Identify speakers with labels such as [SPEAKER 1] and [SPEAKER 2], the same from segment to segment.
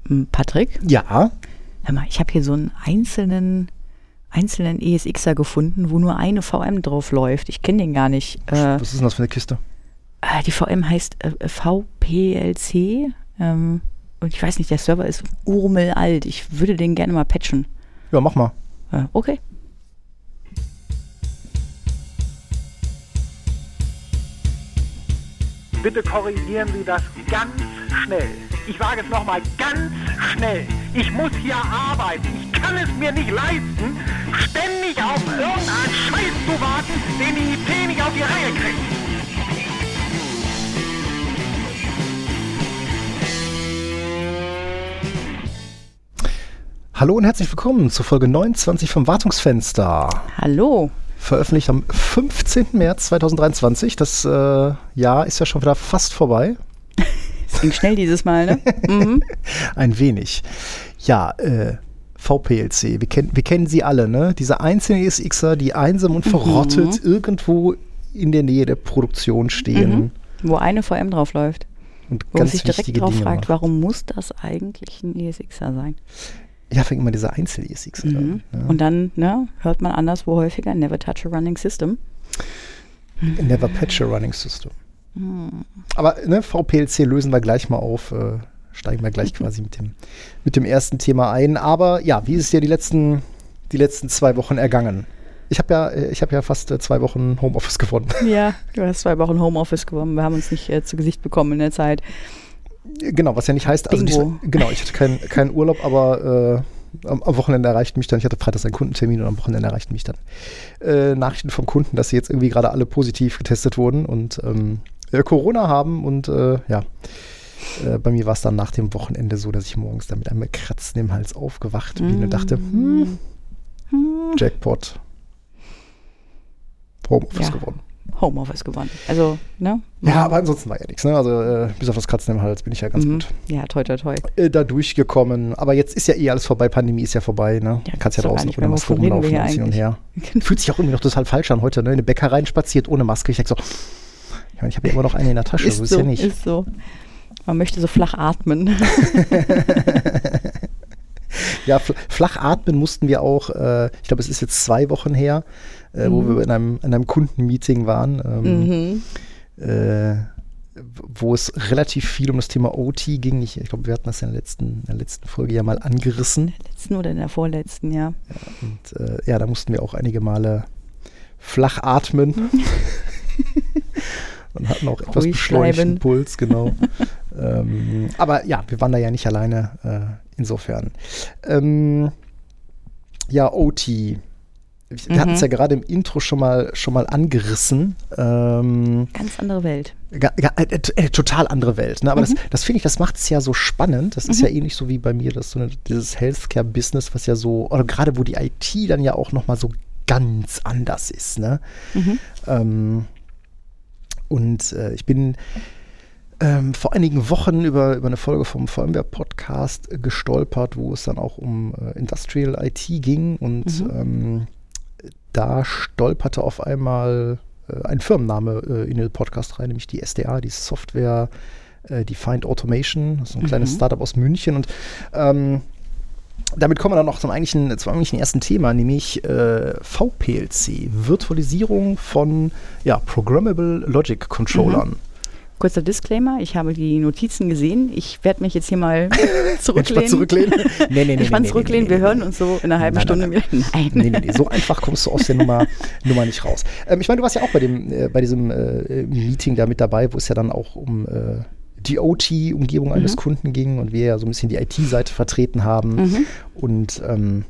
[SPEAKER 1] Patrick?
[SPEAKER 2] Ja.
[SPEAKER 1] Hör mal, ich habe hier so einen einzelnen ESXer gefunden, wo nur eine VM drauf läuft. Ich kenne den gar nicht.
[SPEAKER 2] Was ist denn das für eine Kiste?
[SPEAKER 1] Die VM heißt VPLC. Und ich weiß nicht, der Server ist urmelalt. Ich würde den gerne mal patchen.
[SPEAKER 2] Ja, mach mal.
[SPEAKER 1] Okay.
[SPEAKER 3] Bitte korrigieren Sie das ganz schnell. Ich sage es nochmal, ganz schnell. Ich muss hier arbeiten. Ich kann es mir nicht leisten, ständig auf irgendeinen Scheiß zu warten, den die IT nicht auf die Reihe kriegt.
[SPEAKER 2] Hallo und herzlich willkommen zur Folge 29 vom Wartungsfenster.
[SPEAKER 1] Hallo.
[SPEAKER 2] Veröffentlicht am 15. März 2023. Das Jahr ist ja schon wieder fast vorbei.
[SPEAKER 1] Es ging schnell dieses Mal, ne? Mhm.
[SPEAKER 2] Ein wenig. Ja, VPLC, wir kennen sie alle, ne? Diese einzelnen ESXer, die einsam und verrottet irgendwo in der Nähe der Produktion stehen.
[SPEAKER 1] Wo eine VM drauf läuft.
[SPEAKER 2] Und
[SPEAKER 1] wo man sich direkt drauf
[SPEAKER 2] Dinge
[SPEAKER 1] fragt,
[SPEAKER 2] macht.
[SPEAKER 1] warum muss das eigentlich ein ESXer sein?
[SPEAKER 2] Ja, fängt immer diese Einzel-ESXer an. Ja.
[SPEAKER 1] Und dann hört man anderswo häufiger, never touch a running system.
[SPEAKER 2] Never patch a running system. Aber VPLC lösen wir gleich mal auf, steigen wir gleich quasi mit dem ersten Thema ein. Aber ja, wie ist es dir die letzten 2 Wochen ergangen? Ich habe ja fast 2 Wochen Homeoffice gewonnen. Ja,
[SPEAKER 1] du hast 2 Wochen Homeoffice gewonnen. Wir haben uns nicht zu Gesicht bekommen in der Zeit.
[SPEAKER 2] Genau, was ja nicht heißt, also ich hatte keinen Urlaub, aber am Wochenende erreichten mich dann, ich hatte freitags einen Kundentermin und am Wochenende erreichten mich dann Nachrichten vom Kunden, dass sie jetzt irgendwie gerade alle positiv getestet wurden und Corona haben und bei mir war es dann nach dem Wochenende so, dass ich morgens dann mit einem Kratzen im Hals aufgewacht bin und dachte, Jackpot, Homeoffice gewonnen.
[SPEAKER 1] Homeoffice gewonnen. Also, ne?
[SPEAKER 2] Ja, aber ansonsten war ja nichts. Ne? Also bis auf das Kratzen im Hals bin ich ja ganz gut.
[SPEAKER 1] Ja, toi, toi, toi.
[SPEAKER 2] Da durchgekommen. Aber jetzt ist ja alles vorbei. Pandemie ist ja vorbei. Ne?
[SPEAKER 1] Ja,
[SPEAKER 2] kannst ja draußen noch ohne Maske rumlaufen und hin und her. Fühlt sich auch irgendwie noch total falsch an heute. Ne? In eine Bäckerei spaziert ohne Maske. Ich denke so, ich habe ja immer noch eine in der Tasche. So ist ja nicht.
[SPEAKER 1] Ist so. Man möchte so flach atmen.
[SPEAKER 2] Ja, flach atmen mussten wir auch, ich glaube, es ist jetzt 2 Wochen her, wo wir in einem Kundenmeeting waren, wo es relativ viel um das Thema OT ging. Ich glaube, wir hatten das in der letzten Folge ja mal angerissen.
[SPEAKER 1] In der letzten oder in der vorletzten, ja.
[SPEAKER 2] Und da mussten wir auch einige Male flach atmen. Und hatten auch etwas beschleunigten Puls, genau. Aber ja, wir waren da ja nicht alleine, insofern. OT. Wir hatten es ja gerade im Intro schon mal angerissen.
[SPEAKER 1] Ganz andere Welt.
[SPEAKER 2] Total andere Welt. Ne? Aber das finde ich, das macht es ja so spannend. Das ist ja ähnlich so wie bei mir, dieses Healthcare-Business, was ja so, oder gerade wo die IT dann ja auch nochmal so ganz anders ist. Ne? Ich bin vor einigen Wochen über eine Folge vom VMware-Podcast gestolpert, wo es dann auch um Industrial IT ging und da stolperte auf einmal ein Firmenname in den Podcast rein, nämlich die SDA, die Software Defined Automation, das ist ein kleines Startup aus München und damit kommen wir dann noch zum eigentlichen ersten Thema, nämlich VPLC, Virtualisierung von Programmable Logic Controllern.
[SPEAKER 1] Kurzer Disclaimer, ich habe die Notizen gesehen. Ich werde mich jetzt hier mal zurücklehnen.
[SPEAKER 2] Nee,
[SPEAKER 1] Entspannt zurücklehnen. Wir hören uns so in einer halben Stunde wieder. Nein.
[SPEAKER 2] Nee. So einfach kommst du aus der Nummer nicht raus. Ich meine, du warst ja auch bei diesem Meeting da mit dabei, wo es ja dann auch um die OT-Umgebung eines Kunden ging und wir ja so ein bisschen die IT-Seite vertreten haben. Und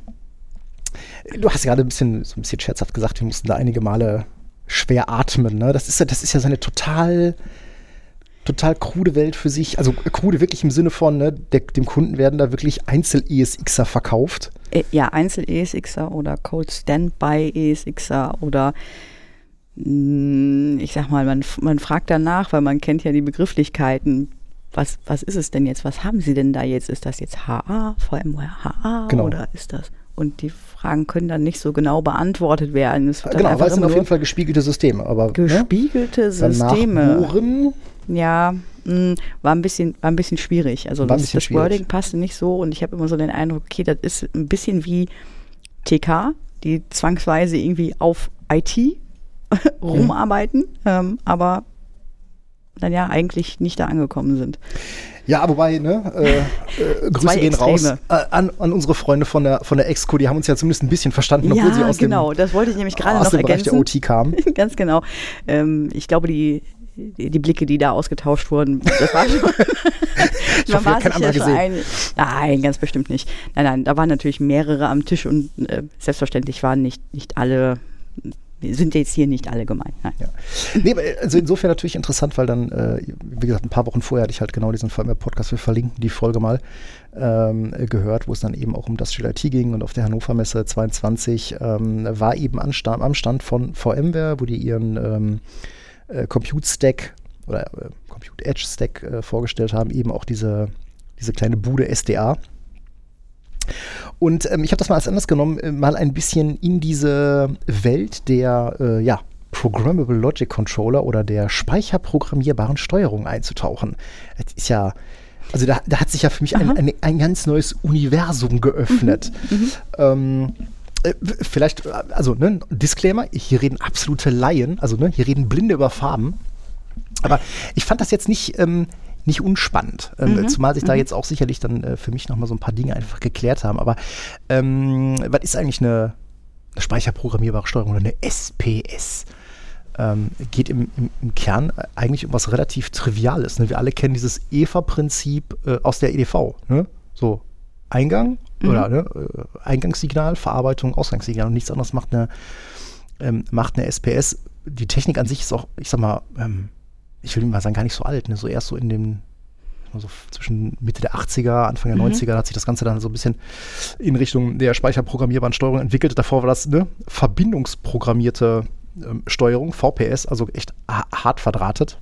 [SPEAKER 2] du hast gerade so ein bisschen scherzhaft gesagt, wir mussten da einige Male schwer atmen. Ne? Das ist ja so eine total krude Welt für sich, also krude wirklich im Sinne von, ne, dem Kunden werden da wirklich Einzel-ESXer verkauft.
[SPEAKER 1] Ja, Einzel-ESXer oder Cold Standby-ESXer oder ich sag mal, man fragt danach, weil man kennt ja die Begrifflichkeiten. Was ist es denn jetzt? Was haben Sie denn da jetzt? Ist das jetzt HA, VMware HA oder ist das? Und die Fragen können dann nicht so genau beantwortet werden.
[SPEAKER 2] Genau, weil es sind auf jeden Fall gespiegelte Systeme. Aber,
[SPEAKER 1] Systeme.
[SPEAKER 2] Bohren.
[SPEAKER 1] Ja, war ein bisschen schwierig. Also das Wording passte nicht so und ich habe immer so den Eindruck, okay, das ist ein bisschen wie TK, die zwangsweise irgendwie auf IT rumarbeiten, aber dann ja eigentlich nicht da angekommen sind.
[SPEAKER 2] Ja, wobei, Grüße gehen raus an unsere Freunde von der Exco, die haben uns ja zumindest ein bisschen verstanden, obwohl sie aus
[SPEAKER 1] das wollte ich nämlich gerade noch
[SPEAKER 2] Bereich der OT kamen.
[SPEAKER 1] Ganz genau. Ich glaube, die Blicke, die da ausgetauscht wurden, das war schon.
[SPEAKER 2] Ich hoffe, kein anderer gesehen.
[SPEAKER 1] Nein, ganz bestimmt nicht. Nein, da waren natürlich mehrere am Tisch und selbstverständlich waren nicht alle. Sind jetzt hier nicht alle gemeint. Nein.
[SPEAKER 2] Ja. Nee, also insofern natürlich interessant, weil dann, wie gesagt, ein paar Wochen vorher hatte ich halt genau diesen VMware-Podcast, wir verlinken die Folge mal, gehört, wo es dann eben auch um Industrial IT ging und auf der Hannover Messe 22 war eben am Stand von VMware, wo die ihren Compute Stack oder Compute Edge Stack vorgestellt haben, eben auch diese kleine Bude SDA. Und ich habe das mal als Anlass genommen, mal ein bisschen in diese Welt der Programmable Logic Controller oder der speicherprogrammierbaren Steuerung einzutauchen. Das ist ja, also da hat sich ja für mich ein ganz neues Universum geöffnet. Vielleicht, also Disclaimer, hier reden absolute Laien, also hier reden Blinde über Farben. Aber ich fand das jetzt nicht unspannend, zumal sich da jetzt auch sicherlich dann für mich nochmal so ein paar Dinge einfach geklärt haben. Aber was ist eigentlich eine speicherprogrammierbare Steuerung oder eine SPS? Geht im Kern eigentlich um was relativ Triviales. Ne? Wir alle kennen dieses EVA-Prinzip aus der EDV. Ne? So Eingang oder Eingangssignal, Verarbeitung, Ausgangssignal und nichts anderes macht eine SPS. Die Technik an sich ist auch, ich sag mal, ich will mal sagen, gar nicht so alt, ne? So erst so in dem, so zwischen Mitte der 80er, Anfang der 90er hat sich das Ganze dann so ein bisschen in Richtung der speicherprogrammierbaren Steuerung entwickelt. Davor war das verbindungsprogrammierte Steuerung, VPS, also echt hart verdrahtet.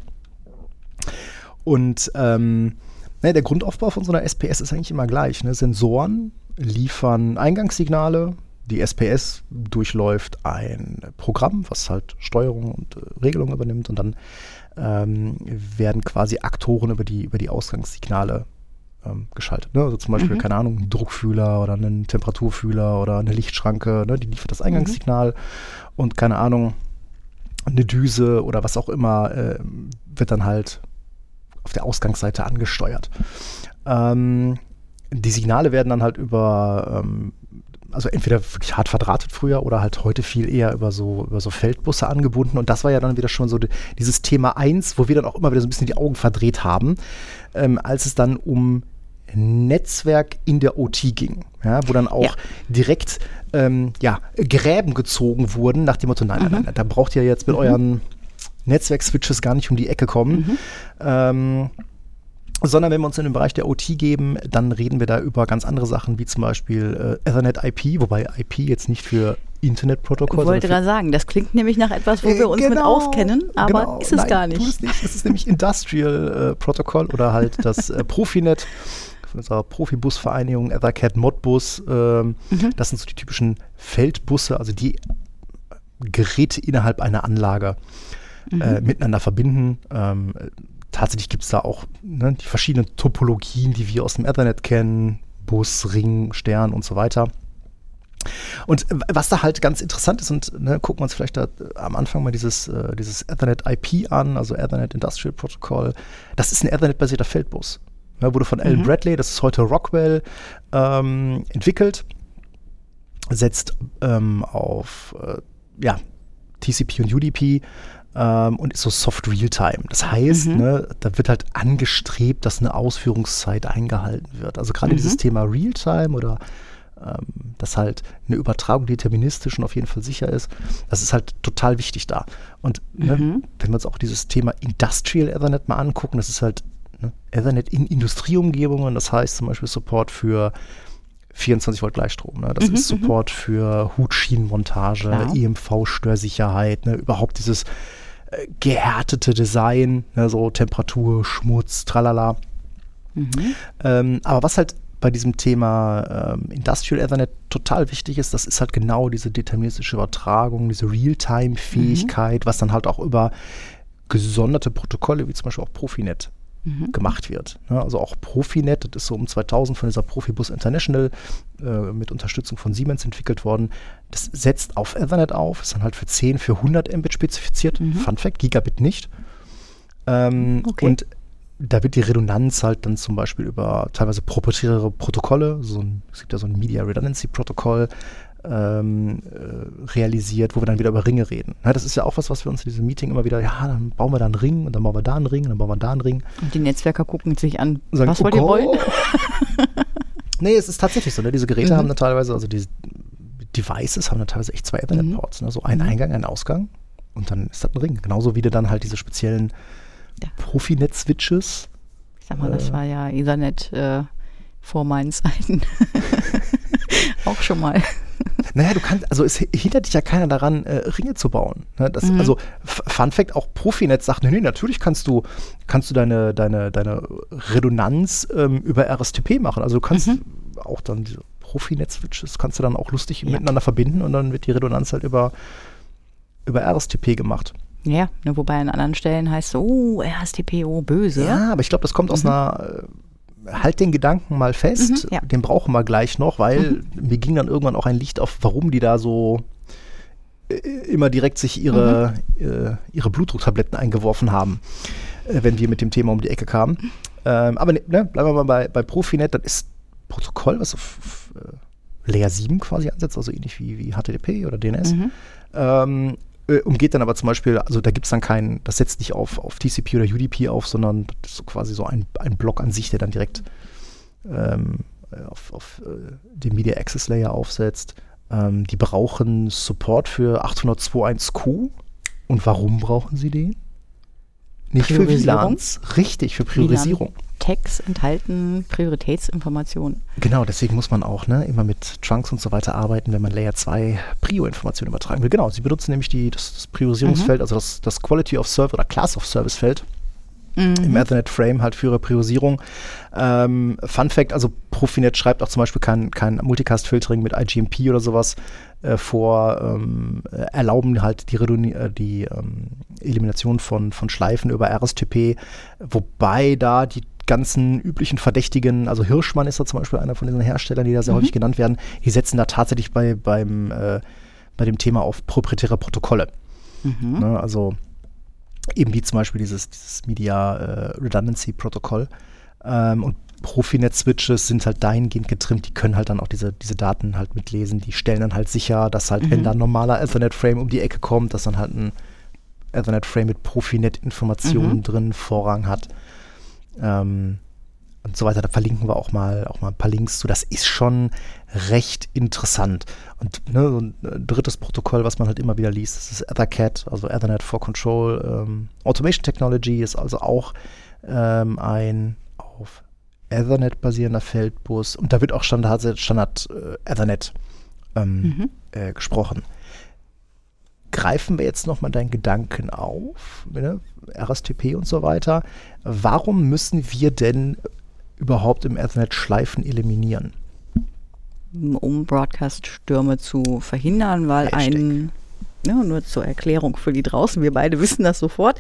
[SPEAKER 2] Und der Grundaufbau von so einer SPS ist eigentlich immer gleich. Ne? Sensoren liefern Eingangssignale, die SPS durchläuft ein Programm, was halt Steuerung und Regelung übernimmt und dann werden quasi Aktoren über die Ausgangssignale geschaltet. Ne? Also zum Beispiel, keine Ahnung, ein Druckfühler oder ein Temperaturfühler oder eine Lichtschranke, ne? Die liefert das Eingangssignal und keine Ahnung, eine Düse oder was auch immer wird dann halt auf der Ausgangsseite angesteuert. Die Signale werden dann halt über also entweder wirklich hart verdrahtet früher oder halt heute viel eher über so Feldbusse angebunden. Und das war ja dann wieder schon so dieses Thema 1, wo wir dann auch immer wieder so ein bisschen die Augen verdreht haben, als es dann um Netzwerk in der OT ging, ja, wo dann auch direkt Gräben gezogen wurden nach dem Motto, nein, da braucht ihr jetzt mit euren Netzwerk-Switches gar nicht um die Ecke kommen. Sondern wenn wir uns in den Bereich der OT geben, dann reden wir da über ganz andere Sachen, wie zum Beispiel Ethernet IP, wobei IP jetzt nicht für Internetprotokoll.
[SPEAKER 1] Ich wollte gerade sagen, das klingt nämlich nach etwas, wo wir uns mit auskennen, aber ist es gar nicht.
[SPEAKER 2] Tut es nicht. Es ist nämlich Industrial Protokoll oder halt das Profinet von unserer Profibusvereinigung Ethercat Modbus. Das sind so die typischen Feldbusse, also die Geräte innerhalb einer Anlage miteinander verbinden. Tatsächlich gibt es da auch die verschiedenen Topologien, die wir aus dem Ethernet kennen, Bus, Ring, Stern und so weiter. Und was da halt ganz interessant ist, und gucken wir uns vielleicht da am Anfang mal dieses Ethernet IP an, also Ethernet Industrial Protocol, das ist ein Ethernet-basierter Feldbus. Wurde von Alan Bradley, das ist heute Rockwell, entwickelt, setzt auf TCP und UDP, und ist so Soft Real-Time. Das heißt, da wird halt angestrebt, dass eine Ausführungszeit eingehalten wird. Also gerade dieses Thema Real-Time oder dass halt eine Übertragung deterministisch und auf jeden Fall sicher ist, das ist halt total wichtig da. Und wenn wir uns auch dieses Thema Industrial Ethernet mal angucken, das ist halt Ethernet in Industrieumgebungen, das heißt zum Beispiel Support für 24 Volt Gleichstrom. Ne? Das ist Support für Hutschienenmontage, EMV-Störsicherheit, überhaupt dieses gehärtete Design, so Temperatur, Schmutz, tralala. Aber was halt bei diesem Thema Industrial Ethernet total wichtig ist, das ist halt genau diese deterministische Übertragung, diese Realtime-Fähigkeit, was dann halt auch über gesonderte Protokolle, wie zum Beispiel auch Profinet, gemacht wird. Ne? Also auch Profinet, das ist so um 2000 von dieser Profibus International mit Unterstützung von Siemens entwickelt worden. Das setzt auf Ethernet auf, ist dann halt für 10, für 100 Mbit spezifiziert. Fun Fact, Gigabit nicht. Und da wird die Redundanz halt dann zum Beispiel über teilweise proprietäre Protokolle, es gibt ja so ein Media Redundancy Protokoll, realisiert, wo wir dann wieder über Ringe reden. Ja, das ist ja auch was wir uns in diesem Meeting immer wieder, dann bauen wir da einen Ring und dann bauen wir da einen Ring und dann bauen wir da einen Ring.
[SPEAKER 1] Und die Netzwerker gucken sich an,
[SPEAKER 2] sagen,
[SPEAKER 1] was wollt ihr wollen?
[SPEAKER 2] Nee, es ist tatsächlich so. Ne? Diese Geräte haben dann teilweise, also die Devices haben dann teilweise echt 2 Ethernet-Ports. Ne? So ein Eingang, ein Ausgang und dann ist das ein Ring. Genauso wie du dann halt diese speziellen Profinet-Switches.
[SPEAKER 1] Ich sag mal, das war ja Ethernet vor meinen Zeiten. Auch schon mal.
[SPEAKER 2] Naja, es hindert dich ja keiner daran, Ringe zu bauen. Ne? Also, Fun Fact, auch Profinet sagt, nee, natürlich kannst du deine Redundanz über RSTP machen. Also du kannst auch dann diese Profinet-Switches kannst du dann auch lustig miteinander verbinden und dann wird die Redundanz halt über RSTP gemacht.
[SPEAKER 1] Ja, wobei an anderen Stellen heißt so, RSTP, böse.
[SPEAKER 2] Ja, aber ich glaube, das kommt aus einer halt den Gedanken mal fest, den brauchen wir gleich noch, weil mir ging dann irgendwann auch ein Licht auf, warum die da so immer direkt sich ihre Blutdrucktabletten eingeworfen haben, wenn wir mit dem Thema um die Ecke kamen. Aber bleiben wir mal bei Profinet, das ist Protokoll, was auf Layer 7 quasi ansetzt, also ähnlich wie HTTP oder DNS. Umgeht dann aber zum Beispiel, also da gibt es dann das setzt nicht auf TCP oder UDP auf, sondern das ist so quasi so ein Block an sich, der dann direkt auf dem Media Access Layer aufsetzt. Die brauchen Support für 802.1q. Und warum brauchen sie den? Nicht für WLANs, richtig, für Priorisierung.
[SPEAKER 1] Tags enthalten Prioritätsinformationen.
[SPEAKER 2] Genau, deswegen muss man auch immer mit Trunks und so weiter arbeiten, wenn man Layer 2 Prio-Informationen übertragen will. Genau, sie benutzen nämlich das Priorisierungsfeld, also das Quality of Service oder Class of Service Feld im Ethernet Frame halt für ihre Priorisierung. Fun Fact, also Profinet schreibt auch zum Beispiel kein Multicast-Filtering mit IGMP oder sowas vor, erlauben halt die Elimination von Schleifen über RSTP, wobei da die ganzen üblichen Verdächtigen, also Hirschmann ist da zum Beispiel einer von diesen Herstellern, die da sehr häufig genannt werden, die setzen da tatsächlich bei dem Thema auf proprietäre Protokolle. Ne, also eben wie zum Beispiel dieses Media Redundancy Protokoll. Und Profinet-Switches sind halt dahingehend getrimmt, die können halt dann auch diese Daten halt mitlesen, die stellen dann halt sicher, dass halt, wenn da ein normaler Ethernet-Frame um die Ecke kommt, dass dann halt ein Ethernet-Frame mit Profinet-Informationen drin Vorrang hat. Und so weiter, da verlinken wir auch mal ein paar Links zu. Das ist schon recht interessant. Und so ein drittes Protokoll, was man halt immer wieder liest, das ist EtherCAT, also Ethernet for Control Automation Technology, ist also auch ein auf Ethernet basierender Feldbus. Und da wird auch Standard Ethernet gesprochen. Greifen wir jetzt nochmal deinen Gedanken auf, ne? RSTP und so weiter. Warum müssen wir denn überhaupt im Ethernet Schleifen eliminieren?
[SPEAKER 1] Um Broadcast-Stürme zu verhindern, weil nur zur Erklärung für die draußen, wir beide wissen das sofort,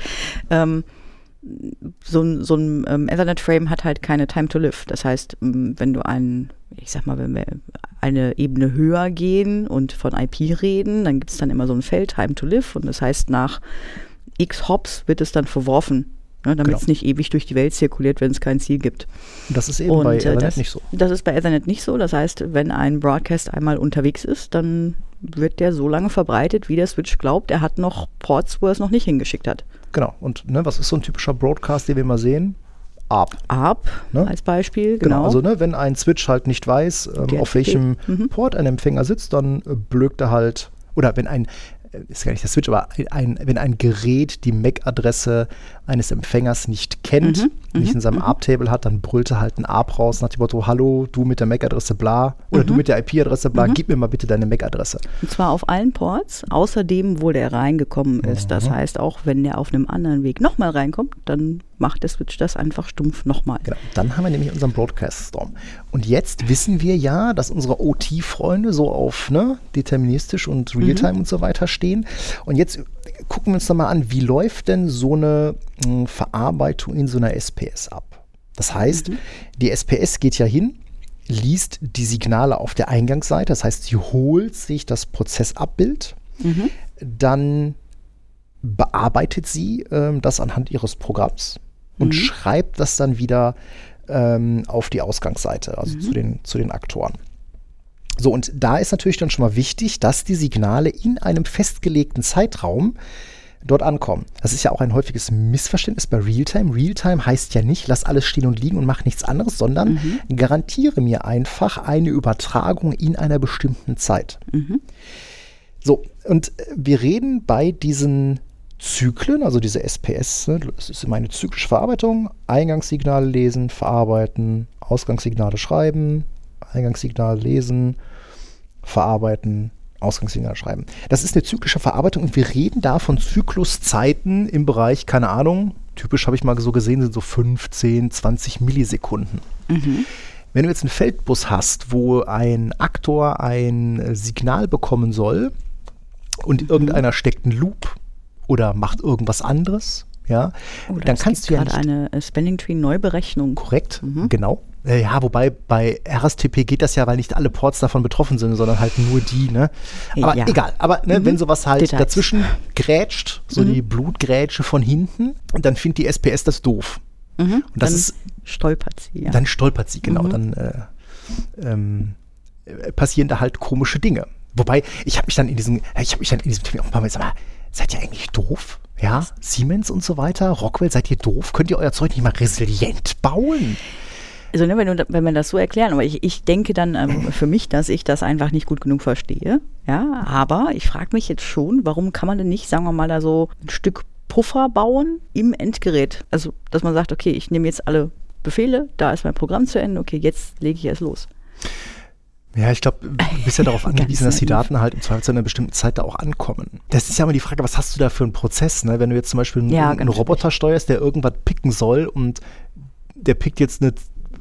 [SPEAKER 1] so ein Ethernet-Frame hat halt keine Time to live. Das heißt, wenn du wenn wir eine Ebene höher gehen und von IP reden, dann gibt es dann immer so ein Feld, Time to live, und das heißt, nach x Hops wird es dann verworfen, damit es nicht ewig durch die Welt zirkuliert, wenn es kein Ziel gibt.
[SPEAKER 2] Das ist eben bei Ethernet nicht so.
[SPEAKER 1] Das ist bei Ethernet nicht so. Das heißt, wenn ein Broadcast einmal unterwegs ist, dann wird der so lange verbreitet, wie der Switch glaubt, er hat noch Ports, wo er es noch nicht hingeschickt hat.
[SPEAKER 2] Genau. Und was ist so ein typischer Broadcast, den wir mal sehen? ARP.
[SPEAKER 1] ARP als Beispiel, genau.
[SPEAKER 2] Also wenn ein Switch halt nicht weiß, auf welchem Port ein Empfänger sitzt, dann blökt er halt, oder wenn ist gar nicht der Switch, aber wenn ein Gerät die MAC-Adresse eines Empfängers nicht kennt, nicht in seinem ARP-Table hat, dann brüllt er halt ein ARP raus nach dem Motto, hallo, du mit der MAC-Adresse bla, oder du mit der IP-Adresse bla, gib mir mal bitte deine MAC-Adresse.
[SPEAKER 1] Und zwar auf allen Ports, außer dem, wo der reingekommen ist. Das heißt, auch wenn der auf einem anderen Weg nochmal reinkommt, dann macht der Switch das einfach stumpf nochmal.
[SPEAKER 2] Genau, dann haben wir nämlich unseren Broadcast-Storm. Und jetzt wissen wir ja, dass unsere OT-Freunde so auf deterministisch und Realtime und so weiter stehen. Und jetzt gucken wir uns doch mal an, wie läuft denn so eine Verarbeitung in so einer SPS ab? Das heißt, die SPS geht ja hin, liest die Signale auf der Eingangsseite, das heißt, sie holt sich das Prozessabbild, dann bearbeitet sie das anhand ihres Programms und schreibt das dann wieder auf die Ausgangsseite, also zu den Aktoren. So, und da ist natürlich dann schon mal wichtig, dass die Signale in einem festgelegten Zeitraum dort ankommen. Das ist ja auch ein häufiges Missverständnis bei Realtime. Realtime heißt ja nicht, lass alles stehen und liegen und mach nichts anderes, sondern garantiere mir einfach eine Übertragung in einer bestimmten Zeit. So, und wir reden bei diesen Zyklen, also diese SPS, ne, das ist immer eine zyklische Verarbeitung, Eingangssignale lesen, verarbeiten, Ausgangssignale schreiben, Eingangssignal lesen, verarbeiten, Ausgangssignal schreiben. Das ist eine zyklische Verarbeitung und wir reden da von Zykluszeiten im Bereich, keine Ahnung, typisch habe ich mal so gesehen, sind so 15, 20 Millisekunden. Wenn du jetzt einen Feldbus hast, wo ein Aktor ein Signal bekommen soll und irgendeiner steckt einen Loop oder macht irgendwas anderes, ja, dann kannst du ja
[SPEAKER 1] nicht eine Spanning Tree Neuberechnung.
[SPEAKER 2] Korrekt, genau. Ja, wobei bei RSTP geht das ja, weil nicht alle Ports davon betroffen sind, sondern halt nur die, ne? Aber egal, aber ne, wenn sowas halt
[SPEAKER 1] Details
[SPEAKER 2] dazwischen grätscht, so die Blutgrätsche von hinten, dann findet die SPS das doof. Und das
[SPEAKER 1] dann
[SPEAKER 2] ist,
[SPEAKER 1] stolpert sie, ja.
[SPEAKER 2] Dann stolpert sie, genau. Dann passieren da halt komische Dinge. Wobei, ich habe mich dann in diesem Termin auch ein paar Mal gesagt, seid ihr eigentlich doof? Ja, Siemens und so weiter, Rockwell, seid ihr doof? Könnt ihr euer Zeug nicht mal resilient bauen?
[SPEAKER 1] Also ne, wenn wir das so erklären, aber ich denke dann für mich, dass ich das einfach nicht gut genug verstehe. Ja, aber ich frage mich jetzt schon, warum kann man denn nicht, sagen wir mal, da so ein Stück Puffer bauen im Endgerät? Also, dass man sagt, okay, ich nehme jetzt alle Befehle, da ist mein Programm zu Ende, okay, jetzt lege ich erst los.
[SPEAKER 2] Ja, ich glaube, du bist ja darauf angewiesen, dass die Daten halt im Zweifel zu einer bestimmten Zeit da auch ankommen. Das ist ja immer die Frage, was hast du da für einen Prozess, ne? Wenn du jetzt zum Beispiel einen Roboter steuerst, der irgendwas picken soll und der pickt jetzt eine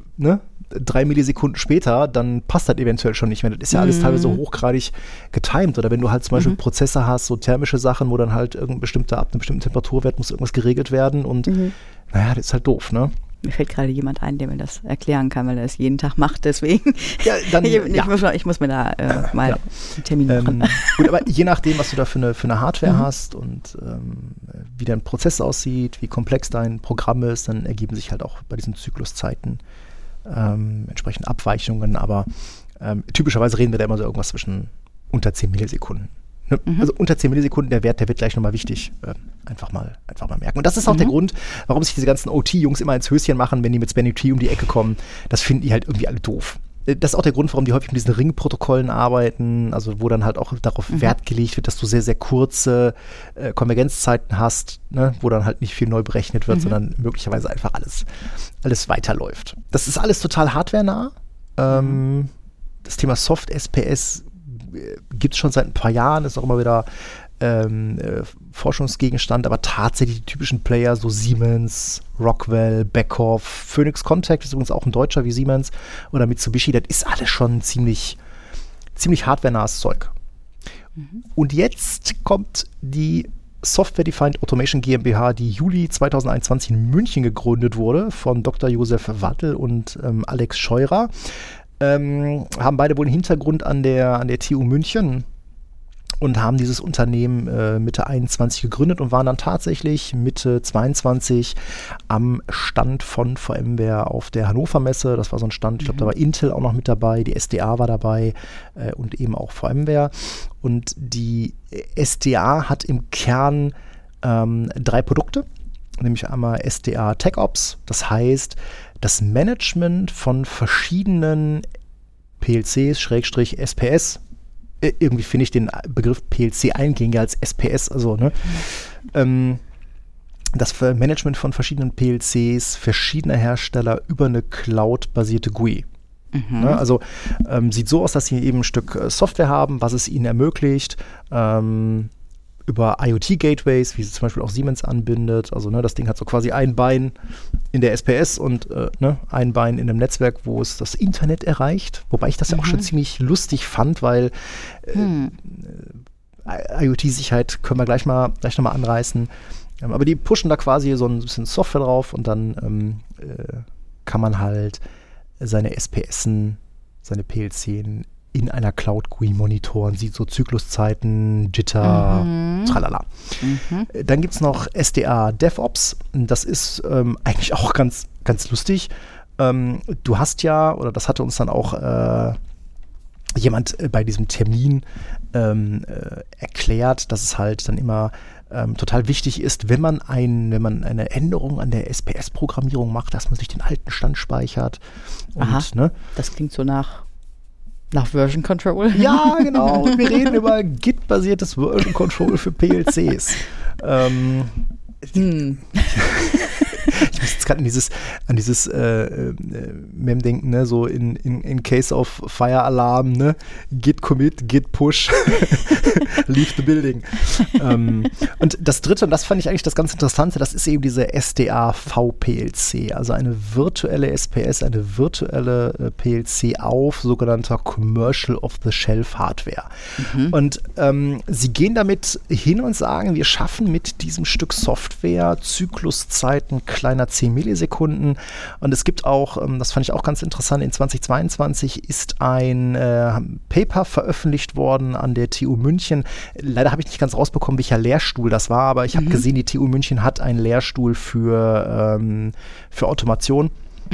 [SPEAKER 2] 3 Millisekunden später, dann passt das eventuell schon nicht mehr. Das ist ja alles teilweise hochgradig getimed. Oder wenn du halt zum Beispiel Prozesse hast, so thermische Sachen, wo dann halt ab einem bestimmten Temperaturwert muss irgendwas geregelt werden und naja, das ist halt doof, ne?
[SPEAKER 1] Mir fällt gerade jemand ein, der mir das erklären kann, weil er es jeden Tag macht, deswegen.
[SPEAKER 2] Ja, dann,
[SPEAKER 1] ich muss mir da mal einen Termin machen.
[SPEAKER 2] Gut, aber je nachdem, was du da für eine Hardware hast und wie dein Prozess aussieht, wie komplex dein Programm ist, dann ergeben sich halt auch bei diesen Zykluszeiten entsprechend Abweichungen, aber typischerweise reden wir da immer so irgendwas zwischen unter 10 Millisekunden. Ne? Also unter 10 Millisekunden, der Wert wird gleich nochmal wichtig. Einfach mal merken. Und das ist auch der Grund, warum sich diese ganzen OT-Jungs immer ins Höschen machen, wenn die mit Spanning Tree um die Ecke kommen. Das finden die halt irgendwie alle doof. Das ist auch der Grund, warum die häufig mit diesen Ringprotokollen arbeiten, also wo dann halt auch darauf Wert gelegt wird, dass du sehr, sehr kurze Konvergenzzeiten hast, ne? Wo dann halt nicht viel neu berechnet wird, sondern möglicherweise einfach alles weiterläuft. Das ist alles total hardwarenah. Das Thema Soft-SPS gibt es schon seit ein paar Jahren, ist auch immer wieder Forschungsgegenstand, aber tatsächlich die typischen Player, so Siemens, Rockwell, Beckhoff, Phoenix Contact ist übrigens auch ein Deutscher wie Siemens oder Mitsubishi, das ist alles schon ziemlich hardwarenahes Zeug. Und jetzt kommt die Software-Defined Automation GmbH, die Juli 2021 in München gegründet wurde, von Dr. Josef Wattel und Alex Scheurer. Haben beide wohl einen Hintergrund an der TU München und haben dieses Unternehmen Mitte 21 gegründet und waren dann tatsächlich Mitte 22 am Stand von VMware auf der Hannover Messe. Das war so ein Stand, ich glaube, da war Intel auch noch mit dabei, die SDA war dabei und eben auch VMware. Und die SDA hat im Kern 3 Produkte, nämlich einmal SDA TechOps, das heißt, das Management von verschiedenen PLCs, /SPS, irgendwie finde ich den Begriff PLC eingängiger als SPS, also ne, das Management von verschiedenen PLCs verschiedener Hersteller über eine Cloud-basierte GUI. Ne, also sieht so aus, dass sie eben ein Stück Software haben, was es ihnen ermöglicht, über IoT-Gateways, wie sie zum Beispiel auch Siemens anbindet. Also ne, das Ding hat so quasi ein Bein in der SPS und ein Bein in einem Netzwerk, wo es das Internet erreicht. Wobei ich das ja auch schon ziemlich lustig fand, weil IoT-Sicherheit können wir gleich nochmal anreißen. Aber die pushen da quasi so ein bisschen Software drauf und dann kann man halt seine SPSen, seine PLCen in einer Cloud-GUI monitoren, sieht so Zykluszeiten, Jitter, tralala. Dann gibt es noch SDA DevOps. Das ist eigentlich auch ganz, ganz lustig. Du hast ja, oder das hatte uns dann auch jemand bei diesem Termin erklärt, dass es halt dann immer total wichtig ist, wenn man eine Änderung an der SPS-Programmierung macht, dass man sich den alten Stand speichert. Und,
[SPEAKER 1] ne? Das klingt so nach Version Control.
[SPEAKER 2] Ja, genau. Und wir reden über Git-basiertes Version Control für PLCs. Ich muss jetzt gerade an dieses Mem denken, ne? So in case of Fire Alarm, ne? Git Commit, Git Push, leave the building. Und das dritte, und das fand ich eigentlich das ganz Interessante, das ist eben diese SDA VPLC, also eine virtuelle SPS, eine virtuelle PLC auf sogenannter Commercial Off-the-Shelf Hardware. Und sie gehen damit hin und sagen, wir schaffen mit diesem Stück Software Zykluszeiten kleiner 10 Millisekunden. Und es gibt auch, das fand ich auch ganz interessant, in 2022 ist ein Paper veröffentlicht worden an der TU München. Leider habe ich nicht ganz rausbekommen, welcher Lehrstuhl das war, aber ich habe gesehen, die TU München hat einen Lehrstuhl für Automation.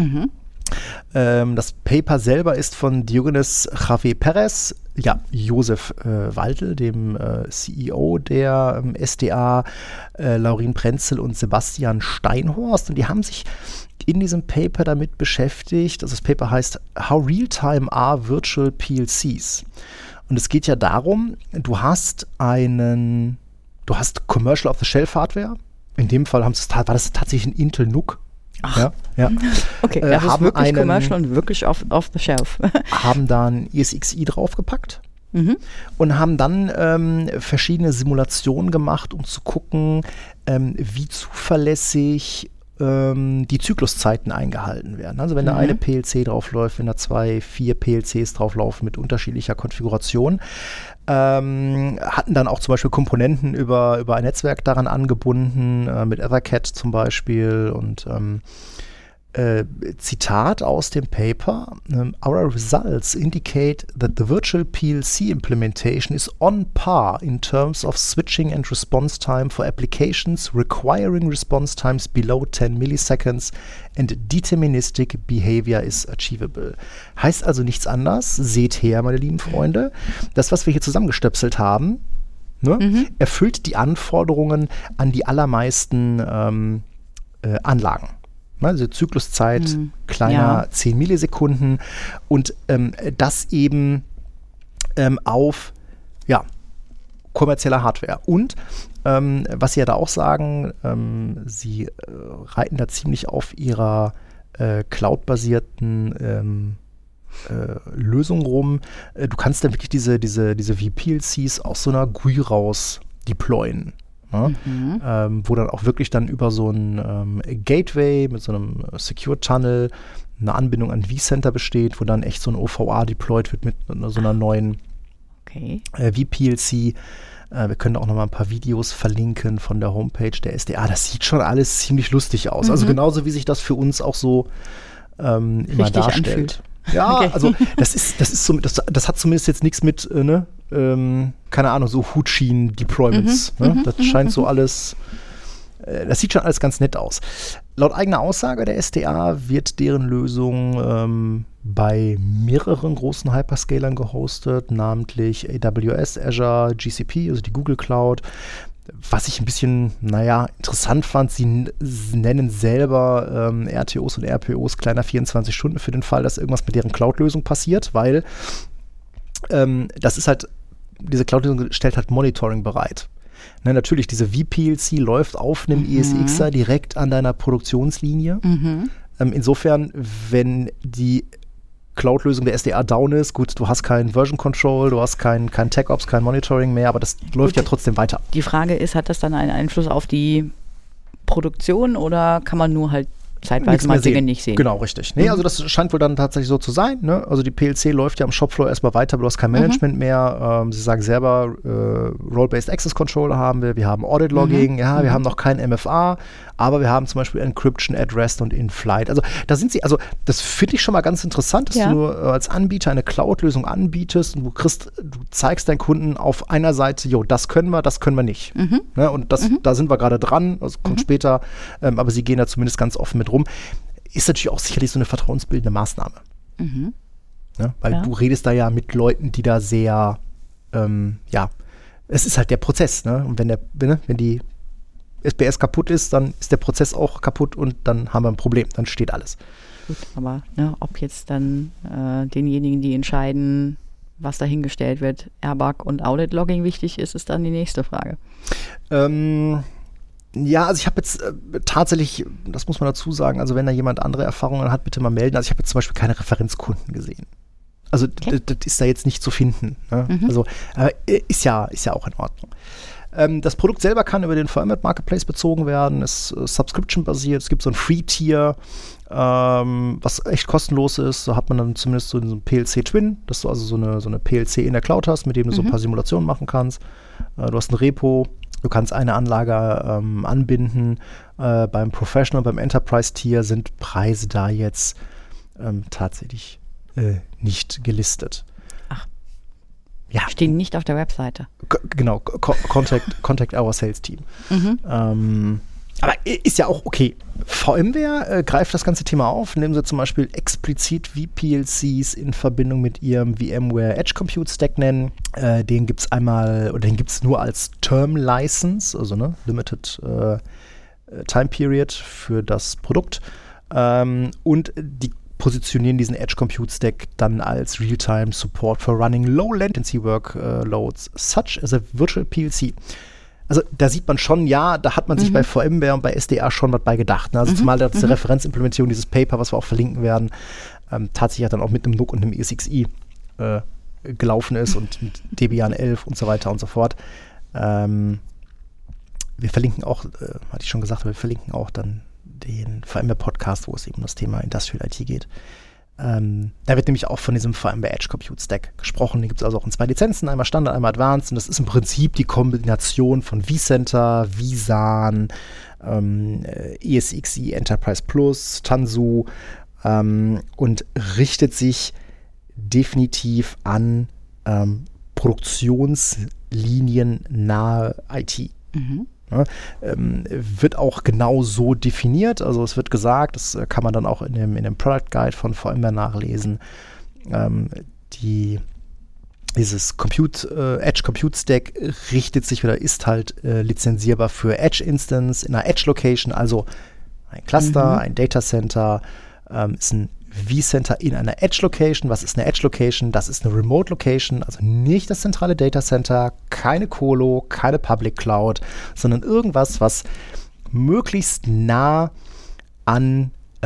[SPEAKER 2] Das Paper selber ist von Diogenes Javier Perez, ja, Josef Waldl, dem CEO der SDA, Laurin Prenzel und Sebastian Steinhorst. Und die haben sich in diesem Paper damit beschäftigt. Also das Paper heißt How Real-Time Are Virtual PLCs? Und es geht ja darum, du hast Commercial Off-the-Shelf Hardware. In dem Fall war das tatsächlich ein Intel NUC.
[SPEAKER 1] Ach. Ja. Okay, das ist wirklich commercial und wirklich off the shelf.
[SPEAKER 2] Haben da ein ESXi draufgepackt und haben dann verschiedene Simulationen gemacht, um zu gucken, wie zuverlässig die Zykluszeiten eingehalten werden. Also wenn da eine PLC draufläuft, wenn da 2, 4 PLCs drauflaufen mit unterschiedlicher Konfiguration, hatten dann auch zum Beispiel Komponenten über ein Netzwerk daran angebunden, mit Ethercat zum Beispiel und Zitat aus dem Paper: Our results indicate that the virtual PLC implementation is on par in terms of switching and response time for applications requiring response times below 10 milliseconds and deterministic behavior is achievable. Heißt also nichts anderes, seht her, meine lieben Freunde, das, was wir hier zusammengestöpselt haben, erfüllt die Anforderungen an die allermeisten Anlagen. Also Zykluszeit kleiner 10 Millisekunden und das eben auf kommerzieller Hardware. Und was sie ja da auch sagen, sie reiten da ziemlich auf ihrer cloud-basierten Lösung rum. Du kannst dann wirklich diese VPLCs aus so einer GUI raus deployen. Wo dann auch wirklich dann über so ein Gateway mit so einem Secure Tunnel eine Anbindung an vCenter besteht, wo dann echt so ein OVA deployed wird mit so einer neuen VPLC. Wir können auch noch mal ein paar Videos verlinken von der Homepage der SDA. Das sieht schon alles ziemlich lustig aus. Also genauso wie sich das für uns auch so immer richtig darstellt. Anfühlt. Ja, also das hat zumindest jetzt nichts mit, keine Ahnung, so Hutschienen-Deployments. Das scheint so alles, das sieht schon alles ganz nett aus. Laut eigener Aussage der SDA wird deren Lösung bei mehreren großen Hyperscalern gehostet, namentlich AWS, Azure, GCP, also die Google Cloud. Was ich ein bisschen, interessant fand, sie nennen selber RTOs und RPOs kleiner 24 Stunden für den Fall, dass irgendwas mit deren Cloud-Lösung passiert, weil das ist halt, diese Cloud-Lösung stellt halt Monitoring bereit. Natürlich, diese VPLC läuft auf einem ESXer direkt an deiner Produktionslinie. Insofern, wenn die Cloud-Lösung der SDA down ist, gut, du hast kein Version Control, du hast kein TechOps, kein Monitoring mehr, aber das läuft ja trotzdem weiter.
[SPEAKER 1] Die Frage ist, hat das dann einen Einfluss auf die Produktion oder kann man nur halt zeitweise mal Dinge nicht sehen.
[SPEAKER 2] Genau, richtig. Nee, also das scheint wohl dann tatsächlich so zu sein. Ne? Also die PLC läuft ja am Shopfloor erstmal weiter, aber du hast kein Management mehr. Sie sagen selber, Role-Based Access Controller haben wir haben Audit-Logging, wir haben noch kein MFA, aber wir haben zum Beispiel Encryption at Rest und in Flight. Also da sind sie, also das finde ich schon mal ganz interessant, dass du als Anbieter eine Cloud-Lösung anbietest und du zeigst deinen Kunden auf einer Seite, das können wir nicht. Ne? Und da sind wir gerade dran, also kommt später, aber sie gehen da zumindest ganz offen mit rum. Ist natürlich auch sicherlich so eine vertrauensbildende Maßnahme. Ne? Weil du redest da ja mit Leuten, die da sehr, es ist halt der Prozess, ne? Und wenn die SPS kaputt ist, dann ist der Prozess auch kaputt und dann haben wir ein Problem, dann steht alles.
[SPEAKER 1] Gut, aber ob jetzt dann denjenigen, die entscheiden, was dahingestellt wird, Airbag und Audit-Logging wichtig ist dann die nächste Frage.
[SPEAKER 2] Ja, also ich habe jetzt tatsächlich, das muss man dazu sagen, also wenn da jemand andere Erfahrungen hat, bitte mal melden. Also ich habe jetzt zum Beispiel keine Referenzkunden gesehen. Also das ist da jetzt nicht zu finden. Ne? Also ist ja auch in Ordnung. Das Produkt selber kann über den VMware Marketplace bezogen werden, ist Subscription-basiert. Es gibt so ein Free-Tier, was echt kostenlos ist. So hat man dann zumindest so einen PLC-Twin, dass du also so eine PLC in der Cloud hast, mit dem du so ein paar Simulationen machen kannst. Du hast ein Repo. Du kannst eine Anlage anbinden. Beim Professional, beim Enterprise-Tier sind Preise da jetzt tatsächlich nicht gelistet.
[SPEAKER 1] Ach. Ja. Stehen nicht auf der Webseite.
[SPEAKER 2] Genau, Contact Our Sales Team. Aber ist ja auch okay. VMware greift das ganze Thema auf, indem sie zum Beispiel explizit vPLCs in Verbindung mit ihrem VMware Edge Compute Stack nennen. Den gibt es nur als Term License, also Limited Time Period für das Produkt. Und die positionieren diesen Edge Compute Stack dann als Real-Time Support for running low latency workloads such as a virtual PLC. Also da sieht man schon, da hat man sich bei VMware und bei SDA schon was bei gedacht. Ne? Also zumal da die Referenzimplementierung, dieses Paper, was wir auch verlinken werden, tatsächlich dann auch mit einem NUC und einem ESXi gelaufen ist und mit Debian 11 und so weiter und so fort. Wir verlinken auch, hatte ich schon gesagt, wir verlinken auch dann den VMware-Podcast, wo es eben um das Thema Industrial IT geht. Da wird nämlich auch von diesem VMware Edge Compute Stack gesprochen. Den gibt es also auch in 2 Lizenzen, einmal Standard, einmal Advanced. Und das ist im Prinzip die Kombination von vCenter, vSAN, ESXi Enterprise Plus, Tanzu und richtet sich definitiv an Produktionslinien nahe IT. Wird auch genau so definiert, also es wird gesagt, das kann man dann auch in dem Product Guide von VMware nachlesen, dieses Edge Compute Stack richtet sich oder ist halt lizenzierbar für Edge Instance in einer Edge Location, also ein Cluster, ein Data Center, ist ein vCenter in einer Edge Location. Was ist eine Edge Location? Das ist eine Remote Location, also nicht das zentrale Data Center, keine Colo, keine Public Cloud, sondern irgendwas, was möglichst nah an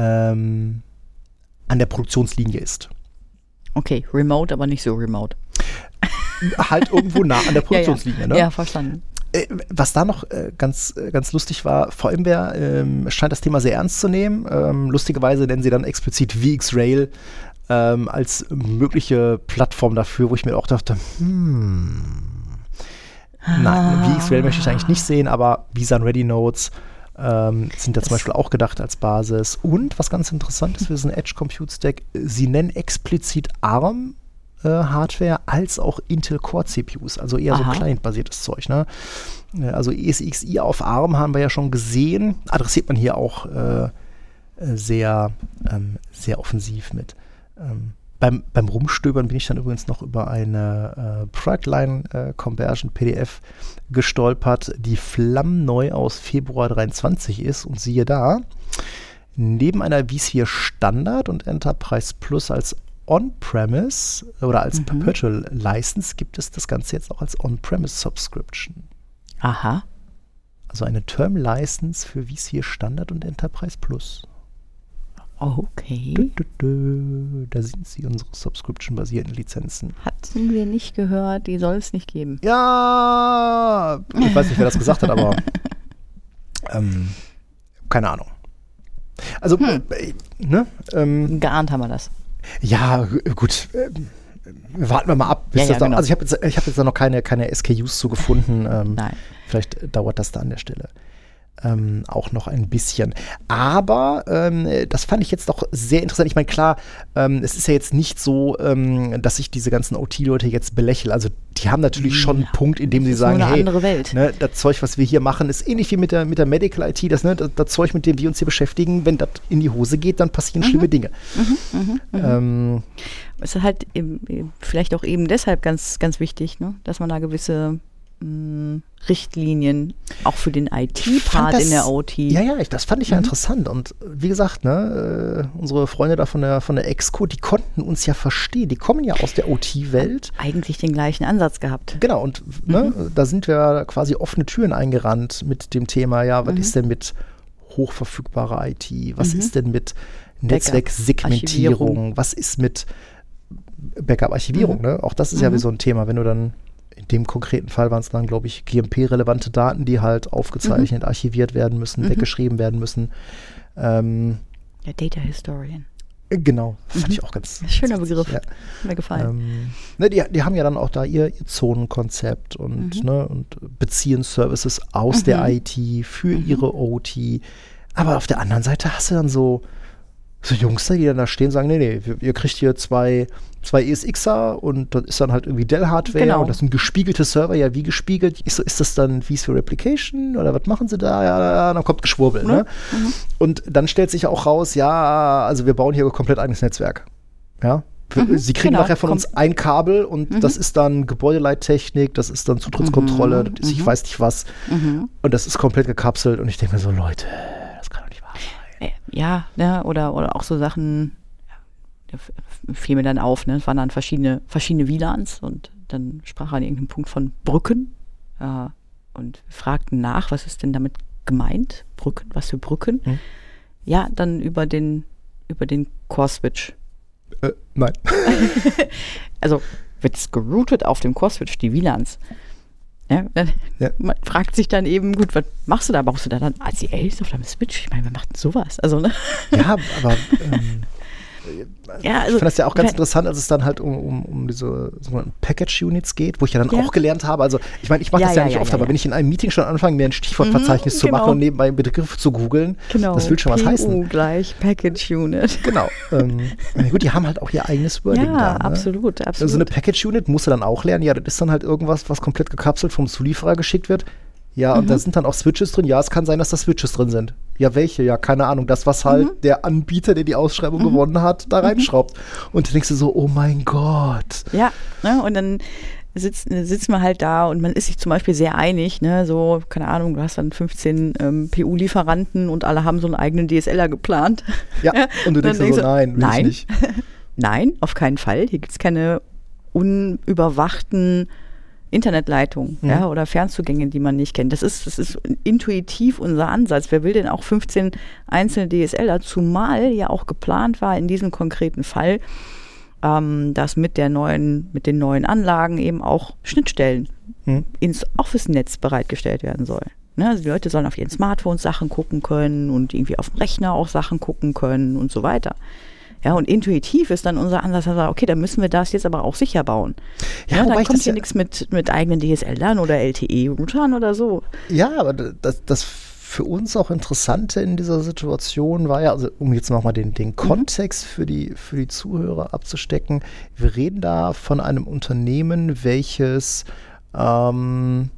[SPEAKER 2] der Produktionslinie ist.
[SPEAKER 1] Okay, remote, aber nicht so remote.
[SPEAKER 2] Halt irgendwo nah an der Produktionslinie. Ne?
[SPEAKER 1] Ja, verstanden.
[SPEAKER 2] Was da noch ganz lustig war, VMware scheint das Thema sehr ernst zu nehmen. Lustigerweise nennen sie dann explizit VxRail als mögliche Plattform dafür, wo ich mir auch dachte, nein, VxRail möchte ich eigentlich nicht sehen, aber vSAN Ready Nodes sind da zum Beispiel auch gedacht als Basis. Und was ganz interessant ist für diesen Edge Compute Stack, sie nennen explizit ARM Hardware als auch Intel Core CPUs, also eher so client-basiertes Zeug. Ne? Also ESXi auf ARM haben wir ja schon gesehen, adressiert man hier auch sehr offensiv mit. Beim Rumstöbern bin ich dann übrigens noch über eine Product Line Conversion PDF gestolpert, die flammneu aus Februar 23 ist und siehe da, neben einer vSphere Standard und Enterprise Plus als On-Premise oder als Perpetual License gibt es das Ganze jetzt auch als On-Premise Subscription.
[SPEAKER 1] Aha.
[SPEAKER 2] Also eine Term License für vSphere Standard und Enterprise Plus.
[SPEAKER 1] Okay.
[SPEAKER 2] Da sind sie, unsere Subscription-basierten Lizenzen.
[SPEAKER 1] Hatten wir nicht gehört, die soll es nicht geben.
[SPEAKER 2] Ja, ich weiß nicht, wer das gesagt hat, aber keine Ahnung. Also,
[SPEAKER 1] Geahnt haben wir das.
[SPEAKER 2] Ja, gut. Warten wir mal ab. Bis das genau. Also ich hab jetzt noch keine SKUs zu gefunden.
[SPEAKER 1] Nein.
[SPEAKER 2] Vielleicht dauert das da an der Stelle auch noch ein bisschen. Aber das fand ich jetzt doch sehr interessant. Ich meine, klar, es ist ja jetzt nicht so, dass ich diese ganzen OT-Leute jetzt belächle. Also die haben natürlich schon einen Punkt, in dem sie sagen,
[SPEAKER 1] hey, andere Welt.
[SPEAKER 2] Ne, das Zeug, was wir hier machen, ist ähnlich wie mit der Medical IT. Das Zeug, mit dem wir uns hier beschäftigen, wenn das in die Hose geht, dann passieren schlimme Dinge.
[SPEAKER 1] Es ist halt vielleicht auch eben deshalb ganz, ganz wichtig, ne, dass man da gewisse Richtlinien auch für den IT-Part in der OT.
[SPEAKER 2] Ja, das fand ich ja interessant. Und wie gesagt, ne, unsere Freunde da von der Exco, die konnten uns ja verstehen. Die kommen ja aus der OT-Welt.
[SPEAKER 1] Eigentlich den gleichen Ansatz gehabt.
[SPEAKER 2] Genau, und da sind wir quasi offene Türen eingerannt mit dem Thema, ja, was ist denn mit hochverfügbarer IT? Was ist denn mit Netzwerksegmentierung? Was ist mit Backup-Archivierung? Ne? Auch das ist ja wie so ein Thema, wenn du dann in dem konkreten Fall waren es dann, glaube ich, GMP-relevante Daten, die halt aufgezeichnet, archiviert werden müssen, weggeschrieben werden müssen.
[SPEAKER 1] Ja, Data Historian.
[SPEAKER 2] Genau, fand ich auch ganz
[SPEAKER 1] schöner Begriff. Ja. Mir gefallen.
[SPEAKER 2] Ne, die haben ja dann auch da ihr Zonenkonzept und beziehen Services aus der IT für ihre OT. Aber auf der anderen Seite hast du dann so Jungs, die dann da stehen und sagen, nee, ihr kriegt hier zwei ESXer und das ist dann halt irgendwie Dell-Hardware und das sind gespiegelte Server, ja, wie gespiegelt? Ist das dann vSphere Replication oder was machen sie da? Ja, dann kommt Geschwurbel, ne? Und dann stellt sich auch raus, ja, also wir bauen hier ein komplett eigenes Netzwerk, ja? Sie kriegen nachher von uns ein Kabel und das ist dann Gebäudeleittechnik, das ist dann Zutrittskontrolle, das ist ich weiß nicht was und das ist komplett gekapselt und ich denke mir so, Leute, das kann doch nicht wahr sein.
[SPEAKER 1] Ja, ne, oder auch so Sachen, fiel mir dann auf, ne? Es waren dann verschiedene WLANs und dann sprach er an irgendeinem Punkt von Brücken und wir fragten nach, was ist denn damit gemeint? Brücken, was für Brücken? Ja, dann über den Core-Switch.
[SPEAKER 2] Nein.
[SPEAKER 1] Also wird es geroutet auf dem Core-Switch, die WLANs. Ja, man fragt sich dann eben, gut, was machst du da? Brauchst du da dann ACLs auf deinem Switch? Ich meine, wer macht denn sowas? Also, ne?
[SPEAKER 2] Ja, aber ich finde das ja auch ganz interessant, als es dann halt um diese sogenannten Package-Units geht, wo ich ja dann auch gelernt habe, also ich meine, ich mache das ja nicht oft, aber wenn ich in einem Meeting schon anfange, mir ein Stichwortverzeichnis zu machen und nebenbei einen Begriff zu googeln, das will schon was heißen.
[SPEAKER 1] Gleich Package-Unit.
[SPEAKER 2] Genau. Gut, die haben halt auch ihr eigenes Wording da.
[SPEAKER 1] Ja, absolut.
[SPEAKER 2] So eine Package-Unit musst du dann auch lernen, ja, das ist dann halt irgendwas, was komplett gekapselt vom Zulieferer geschickt wird. Ja, und da sind dann auch Switches drin. Ja, es kann sein, dass da Switches drin sind. Ja, welche? Ja, keine Ahnung. Das, was halt der Anbieter, der die Ausschreibung gewonnen hat, da reinschraubt. Und dann denkst du so, oh mein Gott.
[SPEAKER 1] Ja, ne? Und dann sitzt man halt da und man ist sich zum Beispiel sehr einig, ne? So, keine Ahnung, du hast dann 15 PU-Lieferanten und alle haben so einen eigenen DSLer geplant.
[SPEAKER 2] Ja, und du denkst so, nein, will ich nicht.
[SPEAKER 1] Nein, auf keinen Fall. Hier gibt es keine unüberwachten Internetleitung oder Fernzugänge, die man nicht kennt. Das ist intuitiv unser Ansatz. Wer will denn auch 15 einzelne DSLer, zumal ja auch geplant war in diesem konkreten Fall, dass mit den neuen Anlagen eben auch Schnittstellen ins Office-Netz bereitgestellt werden sollen. Ne? Also die Leute sollen auf ihren Smartphones Sachen gucken können und irgendwie auf dem Rechner auch Sachen gucken können und so weiter. Ja, und intuitiv ist dann unser Ansatz, okay, dann müssen wir das jetzt aber auch sicher bauen. Ja, dann kommt hier nichts mit eigenen DSL-Lern oder LTE-Routern oder so.
[SPEAKER 2] Ja, aber das für uns auch Interessante in dieser Situation war ja, also um jetzt nochmal den Kontext für die Zuhörer abzustecken, wir reden da von einem Unternehmen, welches einen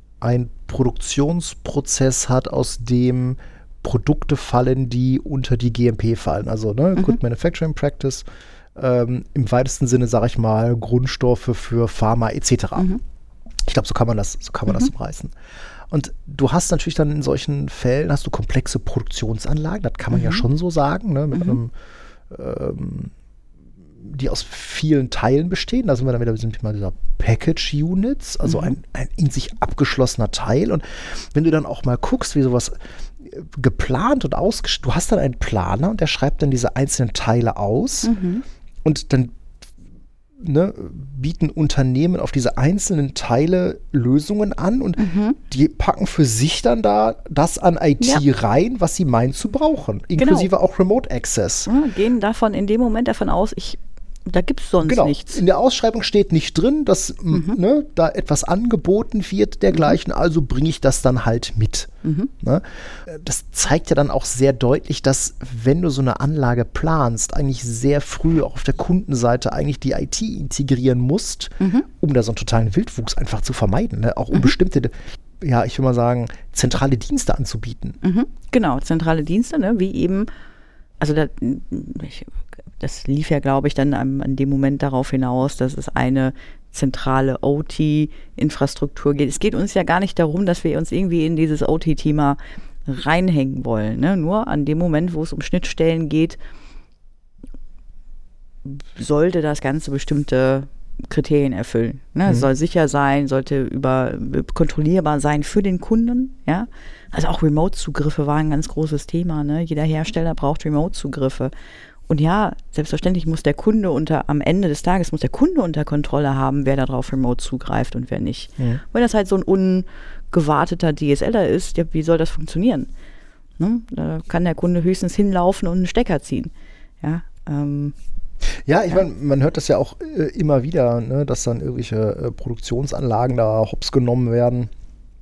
[SPEAKER 2] Produktionsprozess hat, aus dem Produkte fallen, die unter die GMP fallen. Also Good Manufacturing Practice, im weitesten Sinne, sage ich mal, Grundstoffe für Pharma etc. Ich glaube, so kann man das umreißen. Und du hast natürlich dann in solchen Fällen hast du komplexe Produktionsanlagen, das kann man ja schon so sagen, ne, mit einem die aus vielen Teilen bestehen. Da sind wir dann wieder diesem Thema dieser Package Units, also ein in sich abgeschlossener Teil. Und wenn du dann auch mal guckst, wie sowas geplant und du hast dann einen Planer und der schreibt dann diese einzelnen Teile aus und dann bieten Unternehmen auf diese einzelnen Teile Lösungen an und die packen für sich dann da das an IT rein, was sie meinen zu brauchen, inklusive auch Remote Access.
[SPEAKER 1] Ja, gehen in dem Moment davon aus, da gibt es sonst nichts.
[SPEAKER 2] In der Ausschreibung steht nicht drin, dass da etwas angeboten wird dergleichen, also bringe ich das dann halt mit. Ne? Das zeigt ja dann auch sehr deutlich, dass wenn du so eine Anlage planst, eigentlich sehr früh auch auf der Kundenseite eigentlich die IT integrieren musst, um da so einen totalen Wildwuchs einfach zu vermeiden. Ne? Auch um bestimmte, ja, ich will mal sagen, zentrale Dienste anzubieten.
[SPEAKER 1] Genau, zentrale Dienste, ne? Wie eben, also das lief ja, glaube ich, dann an dem Moment darauf hinaus, dass es eine zentrale OT-Infrastruktur geht. Es geht uns ja gar nicht darum, dass wir uns irgendwie in dieses OT-Thema reinhängen wollen. Ne? Nur an dem Moment, wo es um Schnittstellen geht, sollte das Ganze bestimmte Kriterien erfüllen. Ne? Es soll sicher sein, sollte kontrollierbar sein für den Kunden. Ja? Also auch Remote-Zugriffe waren ein ganz großes Thema. Ne? Jeder Hersteller braucht Remote-Zugriffe. Und ja, selbstverständlich muss der Kunde am Ende des Tages muss der Kunde unter Kontrolle haben, wer darauf remote zugreift und wer nicht. Wenn das halt so ein ungewarteter DSLer ist, ja, wie soll das funktionieren? Ne? Da kann der Kunde höchstens hinlaufen und einen Stecker ziehen. Ja,
[SPEAKER 2] ja, ich meine, man hört das ja auch immer wieder, ne, dass dann irgendwelche Produktionsanlagen da hops genommen werden.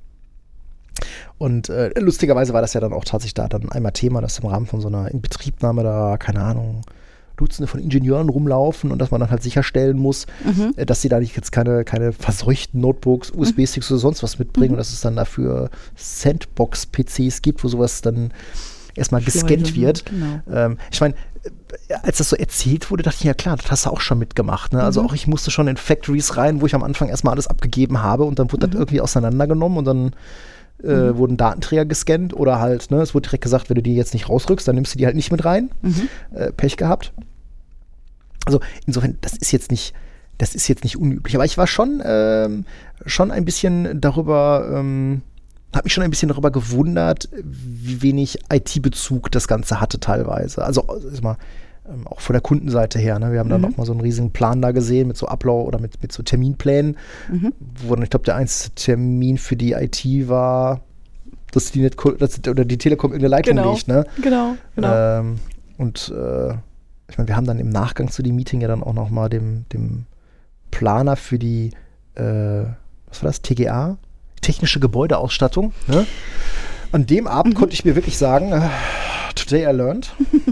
[SPEAKER 2] Und lustigerweise war das ja dann auch tatsächlich da dann einmal Thema, dass im Rahmen von so einer Inbetriebnahme da, keine Ahnung, Dutzende von Ingenieuren rumlaufen und dass man dann halt sicherstellen muss, dass sie da nicht jetzt keine verseuchten Notebooks, USB-Sticks oder sonst was mitbringen und dass es dann dafür Sandbox-PCs gibt, wo sowas dann erstmal gescannt wird. Genau. Ich meine, als das so erzählt wurde, dachte ich, ja klar, das hast du auch schon mitgemacht. Ne? Also auch ich musste schon in Factories rein, wo ich am Anfang erstmal alles abgegeben habe und dann wurde das irgendwie auseinandergenommen und dann wurden Datenträger gescannt oder halt, ne, es wurde direkt gesagt, wenn du die jetzt nicht rausrückst, dann nimmst du die halt nicht mit rein. Pech gehabt. Also insofern, das ist jetzt nicht unüblich. Aber ich war schon ein bisschen darüber, habe mich schon ein bisschen darüber gewundert, wie wenig IT-Bezug das Ganze hatte teilweise. Also ist mal auch von der Kundenseite her. Ne? Wir haben dann auch mal so einen riesigen Plan da gesehen mit so Ablauf oder mit so Terminplänen, wo dann, ich glaube, der einzige Termin für die IT war, dass die Telekom irgendeine Leitung liegt. Ne? Genau. Und ich meine, wir haben dann im Nachgang zu dem Meeting ja dann auch noch mal dem Planer für die, was war das, TGA? Technische Gebäudeausstattung. Ne? An dem Abend konnte ich mir wirklich sagen, today I learned.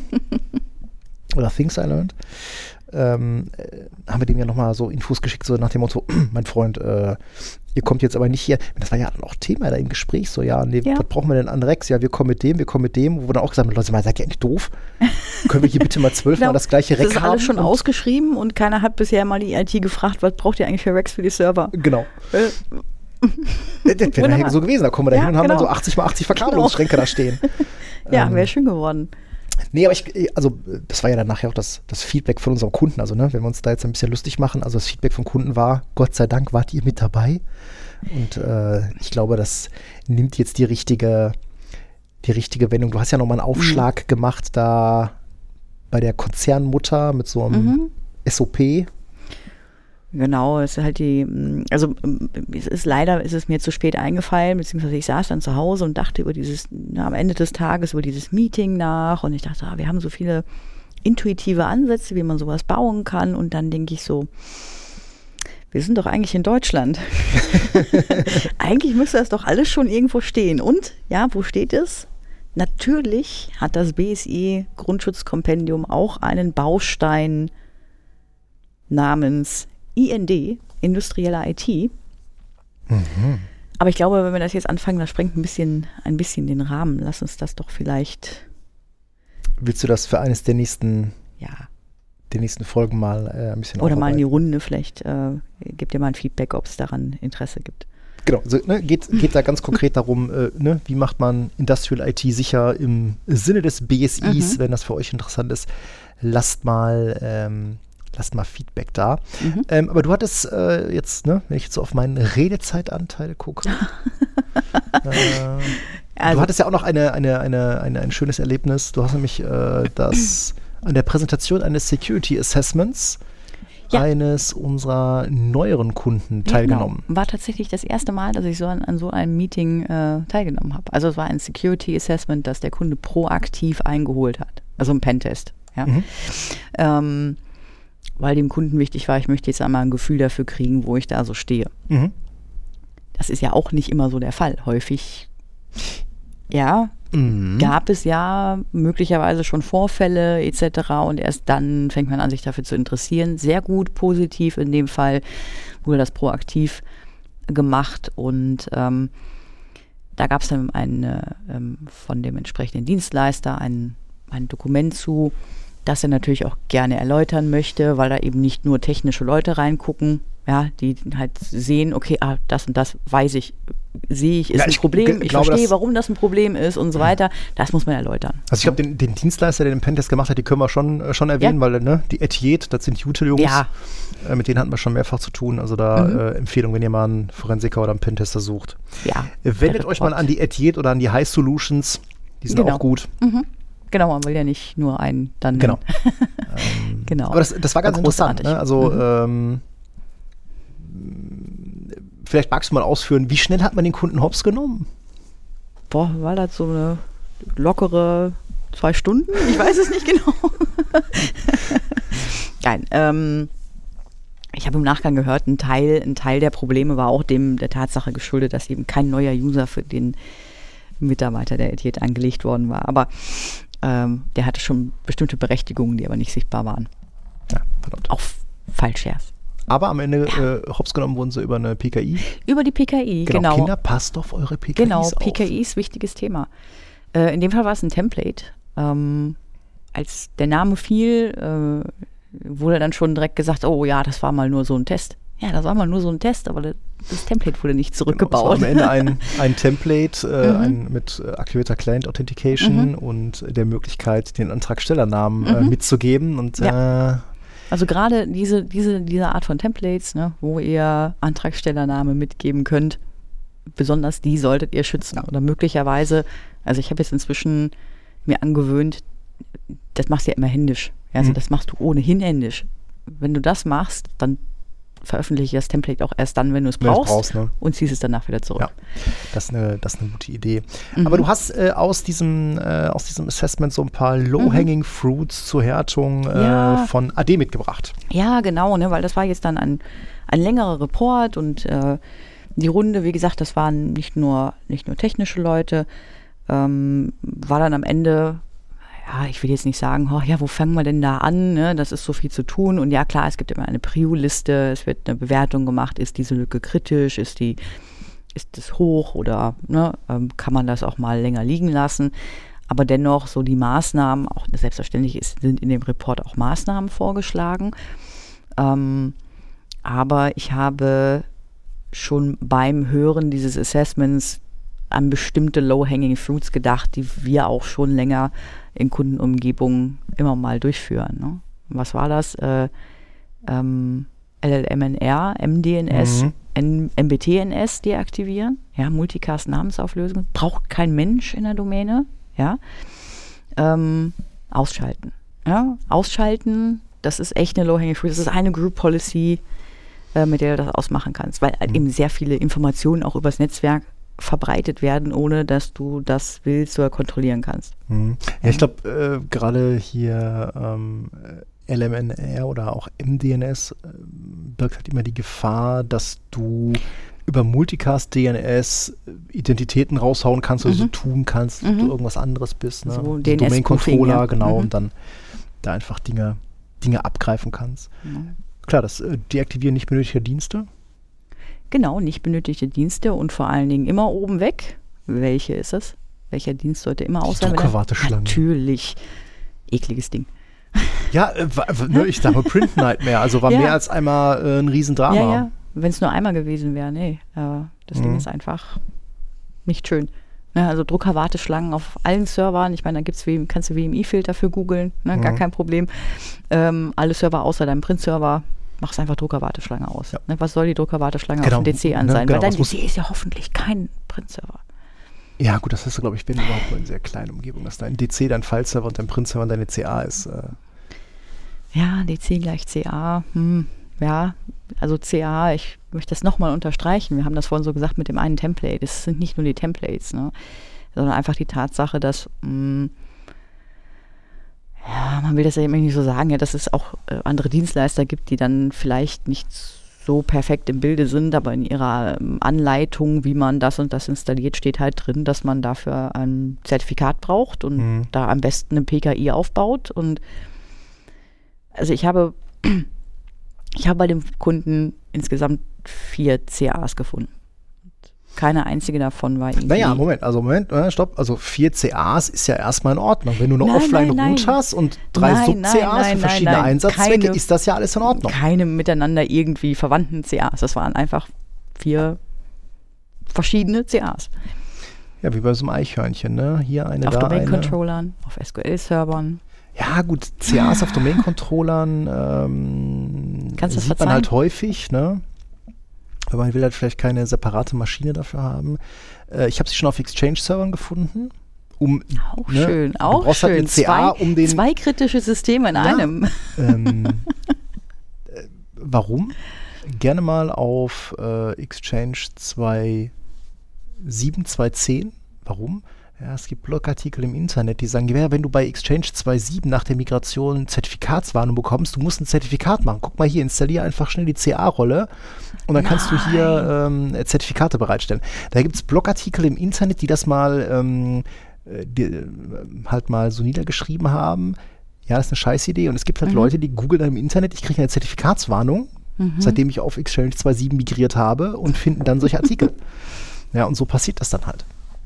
[SPEAKER 2] Oder Things I Learned, haben wir dem ja nochmal so Infos geschickt, so nach dem Motto, mein Freund, ihr kommt jetzt aber nicht hier. Das war ja dann auch Thema da im Gespräch, so, was brauchen wir denn an Rex? Ja, wir kommen mit dem, wo wir dann auch gesagt haben, Leute, seid ihr eigentlich doof? Können wir hier bitte mal 12 Mal das gleiche Rex haben? Das ist alles
[SPEAKER 1] schon ausgeschrieben und keiner hat bisher mal die IT gefragt, was braucht ihr eigentlich für Rex für die Server?
[SPEAKER 2] Genau. Das wäre nachher so gewesen, da kommen wir da hin und haben dann so 80 mal 80 Verkabelungsschränke da stehen.
[SPEAKER 1] Ja, wäre schön geworden.
[SPEAKER 2] Nee, aber das war ja dann nachher auch das Feedback von unserem Kunden, also ne, wenn wir uns da jetzt ein bisschen lustig machen, also das Feedback vom Kunden war, Gott sei Dank wart ihr mit dabei und ich glaube, das nimmt jetzt die richtige Wendung. Du hast ja nochmal einen Aufschlag gemacht da bei der Konzernmutter mit so einem SOP.
[SPEAKER 1] Genau, es ist halt leider ist es mir zu spät eingefallen, beziehungsweise ich saß dann zu Hause und dachte am Ende des Tages über dieses Meeting nach und ich dachte, wir haben so viele intuitive Ansätze, wie man sowas bauen kann und dann denke ich so, wir sind doch eigentlich in Deutschland. Eigentlich müsste das doch alles schon irgendwo stehen. Und, ja, wo steht es? Natürlich hat das BSI Grundschutzkompendium auch einen Baustein namens IND, industrielle IT. Aber ich glaube, wenn wir das jetzt anfangen, das sprengt ein bisschen den Rahmen. Lass uns das doch vielleicht.
[SPEAKER 2] Willst du das für eines der nächsten Folgen mal ein bisschen
[SPEAKER 1] oder mal in die Runde vielleicht, gebt ihr mal ein Feedback, ob es daran Interesse gibt.
[SPEAKER 2] Genau, also, geht da ganz konkret darum, wie macht man Industrial IT sicher im Sinne des BSIs, wenn das für euch interessant ist. Lasst mal Feedback da. Aber du hattest jetzt, wenn ich jetzt so auf meinen Redezeitanteil gucke, du hattest ja auch noch ein schönes Erlebnis. Du hast nämlich das an der Präsentation eines Security Assessments eines unserer neueren Kunden teilgenommen.
[SPEAKER 1] Genau. War tatsächlich das erste Mal, dass ich an so einem Meeting teilgenommen habe. Also es war ein Security Assessment, das der Kunde proaktiv eingeholt hat. Also ein Pentest. Ja. Weil dem Kunden wichtig war, ich möchte jetzt einmal ein Gefühl dafür kriegen, wo ich da so stehe. Mhm. Das ist ja auch nicht immer so der Fall. Häufig, gab es ja möglicherweise schon Vorfälle etc. und erst dann fängt man an, sich dafür zu interessieren. Sehr gut, positiv in dem Fall wurde das proaktiv gemacht und da gab es dann von dem entsprechenden Dienstleister ein Dokument zu, das er natürlich auch gerne erläutern möchte, weil da eben nicht nur technische Leute reingucken, ja, die halt sehen, okay, das und das sehe ich, ist ein Problem, ich verstehe, warum das ein Problem ist und so weiter. Das muss man erläutern.
[SPEAKER 2] Also ich glaube, den Dienstleister, der den Pentest gemacht hat, die können wir schon erwähnen, weil die Etiette, das sind Util-Jungs, mit denen hatten wir schon mehrfach zu tun. Also da Empfehlung, wenn ihr mal einen Forensiker oder einen Pentester sucht. Ja. Wendet euch mal an die Etiette oder an die High Solutions, die sind auch gut.
[SPEAKER 1] Genau, man will ja nicht nur einen dann.
[SPEAKER 2] Genau.
[SPEAKER 1] Genau.
[SPEAKER 2] Aber das war ganz interessant. Ne? Also vielleicht magst du mal ausführen, wie schnell hat man den Kunden hops genommen?
[SPEAKER 1] War das so eine lockere 2 Stunden? Ich weiß es nicht genau. Nein, ich habe im Nachgang gehört, ein Teil der Probleme war auch der Tatsache geschuldet, dass eben kein neuer User für den Mitarbeiter der Etiette angelegt worden war. Aber der hatte schon bestimmte Berechtigungen, die aber nicht sichtbar waren.
[SPEAKER 2] Ja, verdammt.
[SPEAKER 1] Auch falsch erst.
[SPEAKER 2] Aber am Ende hops genommen wurden sie über eine PKI.
[SPEAKER 1] Über die PKI, genau.
[SPEAKER 2] Kinder, passt auf eure PKIs
[SPEAKER 1] genau,
[SPEAKER 2] auf.
[SPEAKER 1] Genau, PKI ist wichtiges Thema. In dem Fall war es ein Template. Als der Name fiel, wurde dann schon direkt gesagt, oh ja, das war mal nur so ein Test. Ja, das war mal nur so ein Test, aber das Template wurde nicht zurückgebaut.
[SPEAKER 2] Genau, es war am Ende ein Template mit aktivierter Client Authentication und der Möglichkeit, den Antragstellernamen mitzugeben. Und
[SPEAKER 1] also gerade diese Art von Templates, ne, wo ihr Antragstellername mitgeben könnt, besonders die solltet ihr schützen. Oder möglicherweise, also ich habe jetzt inzwischen mir angewöhnt, das machst du ja immer händisch. Ja, also das machst du ohnehin händisch. Wenn du das machst, dann veröffentliche das Template auch erst dann, wenn du es brauchst, und ziehst es danach wieder zurück.
[SPEAKER 2] Ja, das ist eine gute Idee. Aber du hast aus diesem Assessment so ein paar Low-Hanging Fruits zur Härtung von AD mitgebracht.
[SPEAKER 1] Ja, genau, ne, weil das war jetzt dann ein längerer Report und die Runde, wie gesagt, das waren nicht nur technische Leute, war dann am Ende, ja, ich will jetzt nicht sagen, wo fangen wir denn da an, ne? Das ist so viel zu tun und ja klar, es gibt immer eine Prio-Liste, es wird eine Bewertung gemacht, ist diese Lücke kritisch, ist das hoch oder kann man das auch mal länger liegen lassen, aber dennoch so die Maßnahmen, auch selbstverständlich sind in dem Report auch Maßnahmen vorgeschlagen, aber ich habe schon beim Hören dieses Assessments an bestimmte Low-Hanging Fruits gedacht, die wir auch schon länger in Kundenumgebungen immer mal durchführen. Ne? Was war das? LLMNR, MDNS, MBTNS deaktivieren. Ja, Multicast-Namensauflösung. Braucht kein Mensch in der Domäne. Ja. Ausschalten. Ja, ausschalten, das ist echt eine Low-Hanging Fruit. Das ist eine Group Policy, mit der du das ausmachen kannst, weil eben sehr viele Informationen auch übers Netzwerk verbreitet werden, ohne dass du das willst oder kontrollieren kannst.
[SPEAKER 2] Ja, ich glaube, gerade hier LMNR oder auch MDNS birgt halt immer die Gefahr, dass du über Multicast-DNS Identitäten raushauen kannst oder so tun kannst, dass du irgendwas anderes bist. Ne?
[SPEAKER 1] So
[SPEAKER 2] Domain-Controller, genau, und dann da einfach Dinge abgreifen kannst. Klar, das Deaktivieren nicht benötigter Dienste.
[SPEAKER 1] Genau, nicht benötigte Dienste und vor allen Dingen immer oben weg. Welche ist es? Welcher Dienst sollte immer aus sein?
[SPEAKER 2] Druckerwarteschlange.
[SPEAKER 1] Natürlich. Ekliges Ding.
[SPEAKER 2] Ja, ich sage Print Nightmare, also war mehr als einmal ein Riesendrama.
[SPEAKER 1] Ja. Wenn es nur einmal gewesen wäre, nee. Das Ding ist einfach nicht schön. Ne, also Druckerwarteschlangen auf allen Servern. Ich meine, da kannst du WMI-Filter für googeln, ne, gar kein Problem. Alle Server außer deinem Print-Server, machst einfach Druckerwarteschlange aus. Ja. Ne, was soll die Druckerwarteschlange auf dem DC an sein? Weil dein DC ist ja hoffentlich kein Print-Server.
[SPEAKER 2] Ja gut, das hast du, glaube ich, wenn überhaupt in sehr kleinen Umgebungen, dass dein DC dein File-Server und dein Print-Server und deine CA ist.
[SPEAKER 1] Ja, DC gleich CA. Ja, also CA, ich möchte das nochmal unterstreichen. Wir haben das vorhin so gesagt mit dem einen Template. Es sind nicht nur die Templates, ne, sondern einfach die Tatsache, dass man will das ja immer nicht so sagen, ja, dass es auch andere Dienstleister gibt, die dann vielleicht nicht so perfekt im Bilde sind, aber in ihrer Anleitung, wie man das und das installiert, steht halt drin, dass man dafür ein Zertifikat braucht und da am besten eine PKI aufbaut. Und also ich habe bei dem Kunden insgesamt 4 CAs gefunden. Keine einzige davon war irgendwie...
[SPEAKER 2] Naja, Moment, stopp. Also 4 CAs ist ja erstmal in Ordnung. Wenn du eine Offline-Route hast und 3 Sub-CAs für verschiedene Einsatzzwecke, ist das ja alles in Ordnung.
[SPEAKER 1] Keine miteinander irgendwie verwandten CAs. Das waren einfach 4 verschiedene CAs.
[SPEAKER 2] Ja, wie bei so einem Eichhörnchen, ne? Hier eine,
[SPEAKER 1] auf
[SPEAKER 2] da eine.
[SPEAKER 1] Auf Domain-Controllern, auf SQL-Servern.
[SPEAKER 2] Ja, gut, CAs auf Domain-Controllern sieht man halt häufig, ne? Aber man will halt vielleicht keine separate Maschine dafür haben. Ich habe sie schon auf Exchange-Servern gefunden.
[SPEAKER 1] Auch schön, auch
[SPEAKER 2] du brauchst
[SPEAKER 1] schön.
[SPEAKER 2] Halt eine CA,
[SPEAKER 1] zwei kritische Systeme in einem.
[SPEAKER 2] Warum? Gerne mal auf Exchange 2.7, 2.10. Warum? Ja, es gibt Blogartikel im Internet, die sagen, ja, wenn du bei Exchange 2.7 nach der Migration Zertifikatswarnung bekommst, du musst ein Zertifikat machen. Guck mal hier, installiere einfach schnell die CA-Rolle und dann kannst du hier Zertifikate bereitstellen. Da gibt es Blogartikel im Internet, die das mal halt mal so niedergeschrieben haben. Ja, das ist eine Scheißidee. Und es gibt halt Leute, die googeln dann im Internet, ich kriege eine Zertifikatswarnung, seitdem ich auf Exchange 2.7 migriert habe und finden dann solche Artikel. Ja, und so passiert das dann halt.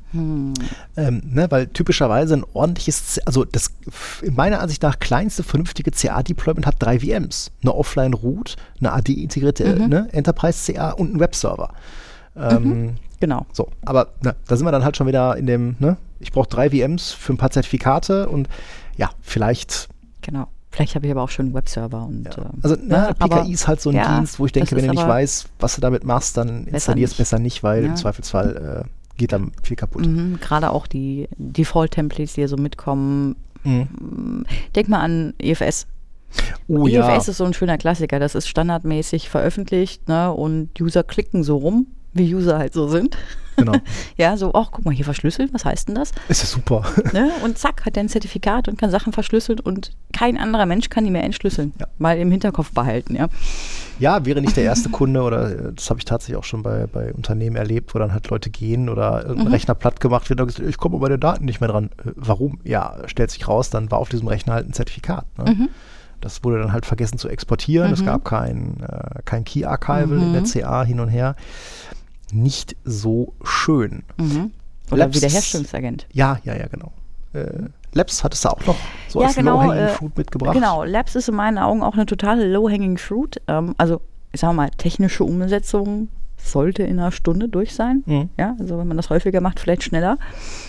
[SPEAKER 2] Weil typischerweise ein ordentliches, also das in meiner Ansicht nach kleinste vernünftige CA-Deployment hat 3 VMs. Eine Offline-Root, eine AD-integrierte Enterprise-CA und einen Webserver.
[SPEAKER 1] Genau.
[SPEAKER 2] So, aber da sind wir dann halt schon wieder in dem, ich brauche 3 VMs für ein paar Zertifikate und ja, vielleicht.
[SPEAKER 1] Genau. Vielleicht habe ich aber auch schon einen Webserver. Und,
[SPEAKER 2] ja. Also PKI ist halt so ein Dienst, wo ich denke, wenn du nicht weißt, was du damit machst, dann installierst besser nicht, weil im Zweifelsfall geht dann viel kaputt.
[SPEAKER 1] Gerade auch die Default-Templates, die hier so mitkommen. Denk mal an EFS. EFS ist so ein schöner Klassiker. Das ist standardmäßig veröffentlicht, ne? Und User klicken so rum, wie User halt so sind.
[SPEAKER 2] Genau.
[SPEAKER 1] Ja, so, guck mal, hier verschlüsselt, was heißt denn das?
[SPEAKER 2] Ist ja super.
[SPEAKER 1] Ne? Und zack, hat er ein Zertifikat und kann Sachen verschlüsseln und kein anderer Mensch kann die mehr entschlüsseln. Ja. Mal im Hinterkopf behalten, ja.
[SPEAKER 2] Ja, wäre nicht der erste Kunde oder das habe ich tatsächlich auch schon bei Unternehmen erlebt, wo dann halt Leute gehen oder irgendein Rechner platt gemacht wird und gesagt, ich komme bei den Daten nicht mehr dran. Warum? Ja, stellt sich raus, dann war auf diesem Rechner halt ein Zertifikat. Ne? Das wurde dann halt vergessen zu exportieren. Es gab kein Key Archival in der CA hin und her. Nicht so schön.
[SPEAKER 1] Oder Labs, Wiederherstellungsagent.
[SPEAKER 2] Ja, genau. Labs hattest du auch noch so als Low-Hanging Fruit mitgebracht.
[SPEAKER 1] Genau, Labs ist in meinen Augen auch eine totale Low-Hanging Fruit. Also, ich sag mal, technische Umsetzung sollte in einer Stunde durch sein. Ja, also wenn man das häufiger macht, vielleicht schneller.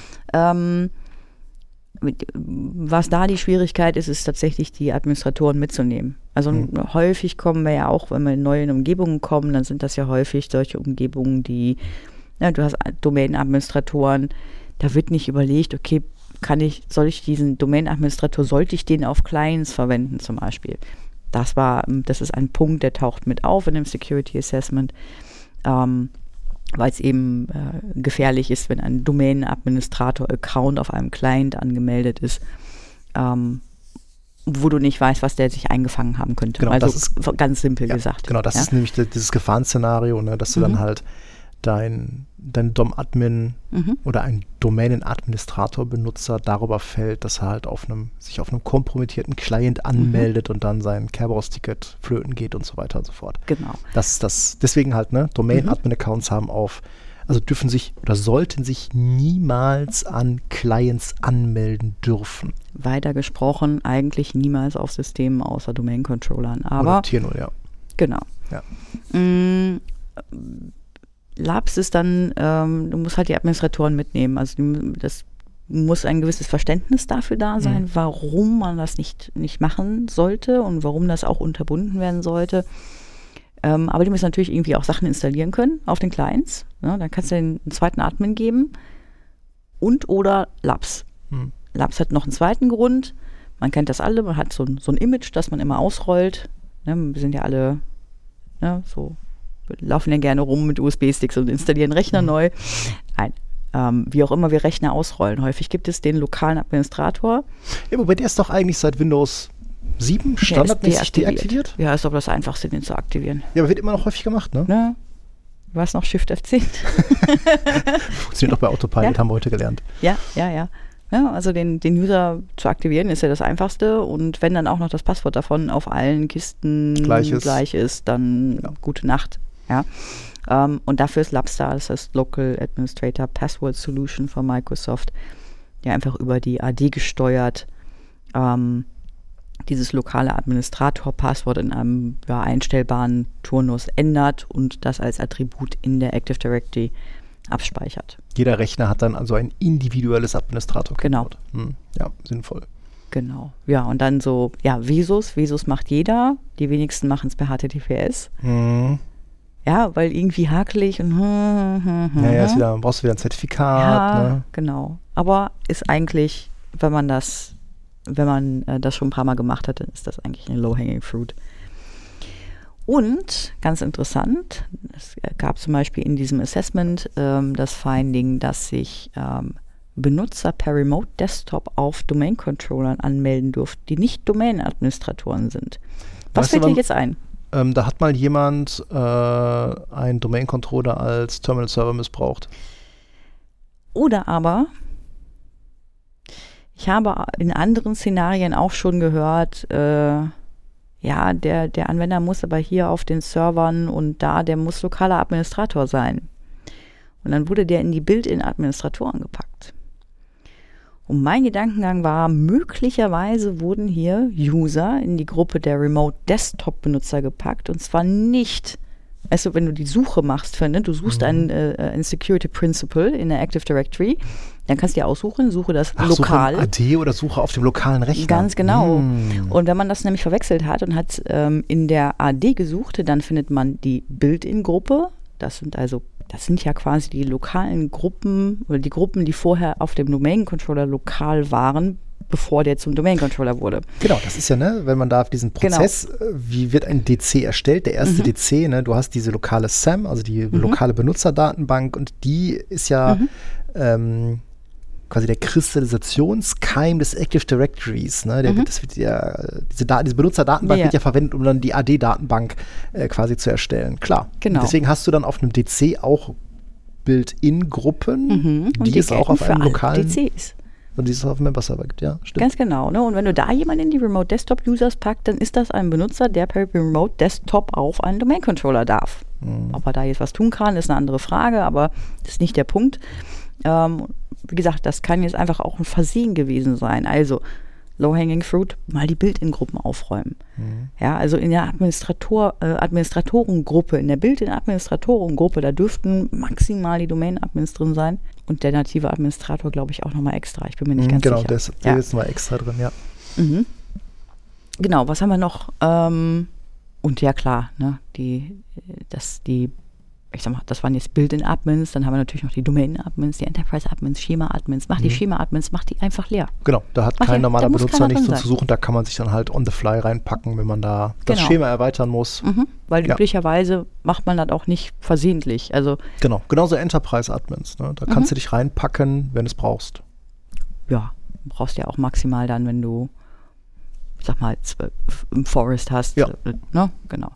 [SPEAKER 1] Was da die Schwierigkeit ist, ist tatsächlich die Administratoren mitzunehmen. Also häufig kommen wir ja auch, wenn wir in neue Umgebungen kommen, dann sind das ja häufig solche Umgebungen, die, du hast Domain-Administratoren, da wird nicht überlegt, okay, sollte ich den auf Clients verwenden zum Beispiel. Das ist ein Punkt, der taucht mit auf in dem Security Assessment, weil es eben gefährlich ist, wenn ein Domain-Administrator-Account auf einem Client angemeldet ist, wo du nicht weißt, was der sich eingefangen haben könnte.
[SPEAKER 2] Genau,
[SPEAKER 1] also
[SPEAKER 2] das ist,
[SPEAKER 1] ganz simpel gesagt.
[SPEAKER 2] Genau, das ist nämlich dieses Gefahrenszenario, ne, dass du dann halt dein DOM-Admin oder ein Domänen-Administrator-Benutzer darüber fällt, dass er halt sich auf einem kompromittierten Client anmeldet und dann sein Kerberos-Ticket flöten geht und so weiter und so fort.
[SPEAKER 1] Genau.
[SPEAKER 2] Deswegen halt, Domain-Admin-Accounts dürfen sich oder sollten sich niemals an Clients anmelden dürfen.
[SPEAKER 1] Weiter gesprochen, eigentlich niemals auf Systemen außer Domain-Controllern. Aber
[SPEAKER 2] oder Tier 0, ja.
[SPEAKER 1] Genau.
[SPEAKER 2] Ja.
[SPEAKER 1] Labs ist dann, du musst halt die Administratoren mitnehmen. Also das muss ein gewisses Verständnis dafür da sein, warum man das nicht machen sollte und warum das auch unterbunden werden sollte. Aber die müssen natürlich irgendwie auch Sachen installieren können auf den Clients. Ne? Dann kannst du einen zweiten Admin geben oder Labs. Labs hat noch einen zweiten Grund. Man kennt das alle, man hat so ein Image, das man immer ausrollt. Ne, wir sind ja alle so, wir laufen ja gerne rum mit USB-Sticks und installieren Rechner neu. Nein, wie auch immer wir Rechner ausrollen. Häufig gibt es den lokalen Administrator.
[SPEAKER 2] Ja, wobei der ist doch eigentlich seit Windows 7 standardmäßig deaktiviert?
[SPEAKER 1] Ja, ist doch das Einfachste, den zu aktivieren.
[SPEAKER 2] Ja, aber wird immer noch häufig gemacht, ne?
[SPEAKER 1] Ja. Du hast noch Shift F10.
[SPEAKER 2] Funktioniert auch bei Autopilot, haben wir heute gelernt.
[SPEAKER 1] Ja. Ja, also den User zu aktivieren ist ja das Einfachste und wenn dann auch noch das Passwort davon auf allen Kisten gleich ist, dann gute Nacht. Ja. Und dafür ist Labstar, das heißt Local Administrator Password Solution von Microsoft, ja einfach über die AD gesteuert, dieses lokale Administrator-Passwort in einem einstellbaren Turnus ändert und das als Attribut in der Active Directory abspeichert.
[SPEAKER 2] Jeder Rechner hat dann also ein individuelles Administrator-Keyboard.
[SPEAKER 1] Genau.
[SPEAKER 2] Ja, sinnvoll.
[SPEAKER 1] Genau. Ja, und dann so, Vesus. Vesus macht jeder. Die wenigsten machen es per HTTPS. Ja, weil irgendwie hakelig und
[SPEAKER 2] brauchst du wieder ein Zertifikat.
[SPEAKER 1] Ja,
[SPEAKER 2] ne?
[SPEAKER 1] Genau. Aber ist eigentlich, wenn man das schon ein paar Mal gemacht hat, dann ist das eigentlich eine Low-Hanging Fruit. Und, ganz interessant, es gab zum Beispiel in diesem Assessment das Finding, dass sich Benutzer per Remote Desktop auf Domain-Controllern anmelden durften, die nicht Domain-Administratoren sind. Was fällt dir jetzt ein?
[SPEAKER 2] Da hat mal jemand einen Domain-Controller als Terminal-Server missbraucht.
[SPEAKER 1] Oder aber, ich habe in anderen Szenarien auch schon gehört, der Anwender muss aber hier auf den Servern und der muss lokaler Administrator sein. Und dann wurde der in die Built-in-Administratoren gepackt. Und mein Gedankengang war, möglicherweise wurden hier User in die Gruppe der Remote-Desktop-Benutzer gepackt. Und zwar nicht, wenn du die Suche machst, du suchst ein Security Principle in der Active Directory, dann kannst du dir aussuchen, suche das lokal.
[SPEAKER 2] Suche AD oder Suche auf dem lokalen Rechner.
[SPEAKER 1] Ganz genau. Und wenn man das nämlich verwechselt hat und hat in der AD gesucht, dann findet man die Built-in-Gruppe. Das sind ja quasi die lokalen Gruppen oder die Gruppen, die vorher auf dem Domain-Controller lokal waren, bevor der zum Domain-Controller wurde.
[SPEAKER 2] Genau, das ist ja, wenn man da auf diesen Prozess, wie wird ein DC erstellt? Der erste DC, du hast diese lokale SAM, also die lokale Benutzerdatenbank und die ist ja quasi der Kristallisationskeim des Active Directories. Ne? Diese Benutzerdatenbank wird ja verwendet, um dann die AD-Datenbank quasi zu erstellen. Klar.
[SPEAKER 1] Genau.
[SPEAKER 2] Deswegen hast du dann auf einem DC auch Built-in-Gruppen, die es auch auf einem lokalen
[SPEAKER 1] DCs.
[SPEAKER 2] Und die es auf dem Member-Server gibt, ja, stimmt.
[SPEAKER 1] Ganz genau. Ne? Und wenn du da jemanden in die Remote-Desktop-Users packst, dann ist das ein Benutzer, der per Remote-Desktop auf einen Domain-Controller darf. Ob er da jetzt was tun kann, ist eine andere Frage, aber das ist nicht der Punkt. Wie gesagt, das kann jetzt einfach auch ein Versehen gewesen sein. Also Low-Hanging Fruit, mal die Built-in-Gruppen aufräumen. Ja, also in der Administratorengruppe, in der Built-in-Administratorengruppe, da dürften maximal die Domain-Admins drin sein und der native Administrator, glaube ich, auch nochmal extra. Ich bin mir nicht ganz sicher.
[SPEAKER 2] Genau, der ist mal extra drin, ja.
[SPEAKER 1] Genau, was haben wir noch? Und ja klar, ne, ich sag mal, das waren jetzt Built-in-Admins, dann haben wir natürlich noch die Domain-Admins, die Enterprise-Admins, Schema-Admins. Mach die Schema-Admins, mach die einfach leer.
[SPEAKER 2] Genau, da hat kein normaler Benutzer nichts zu suchen, da kann man sich dann halt on the fly reinpacken, wenn man da das Schema erweitern muss.
[SPEAKER 1] Weil üblicherweise macht man das auch nicht versehentlich. Also
[SPEAKER 2] genau, genauso Enterprise-Admins, ne? Da kannst du dich reinpacken, wenn du es brauchst.
[SPEAKER 1] Ja, brauchst ja auch maximal dann, wenn du, ich sag mal, 12 im Forest hast.
[SPEAKER 2] Ja.
[SPEAKER 1] Ne? Genau.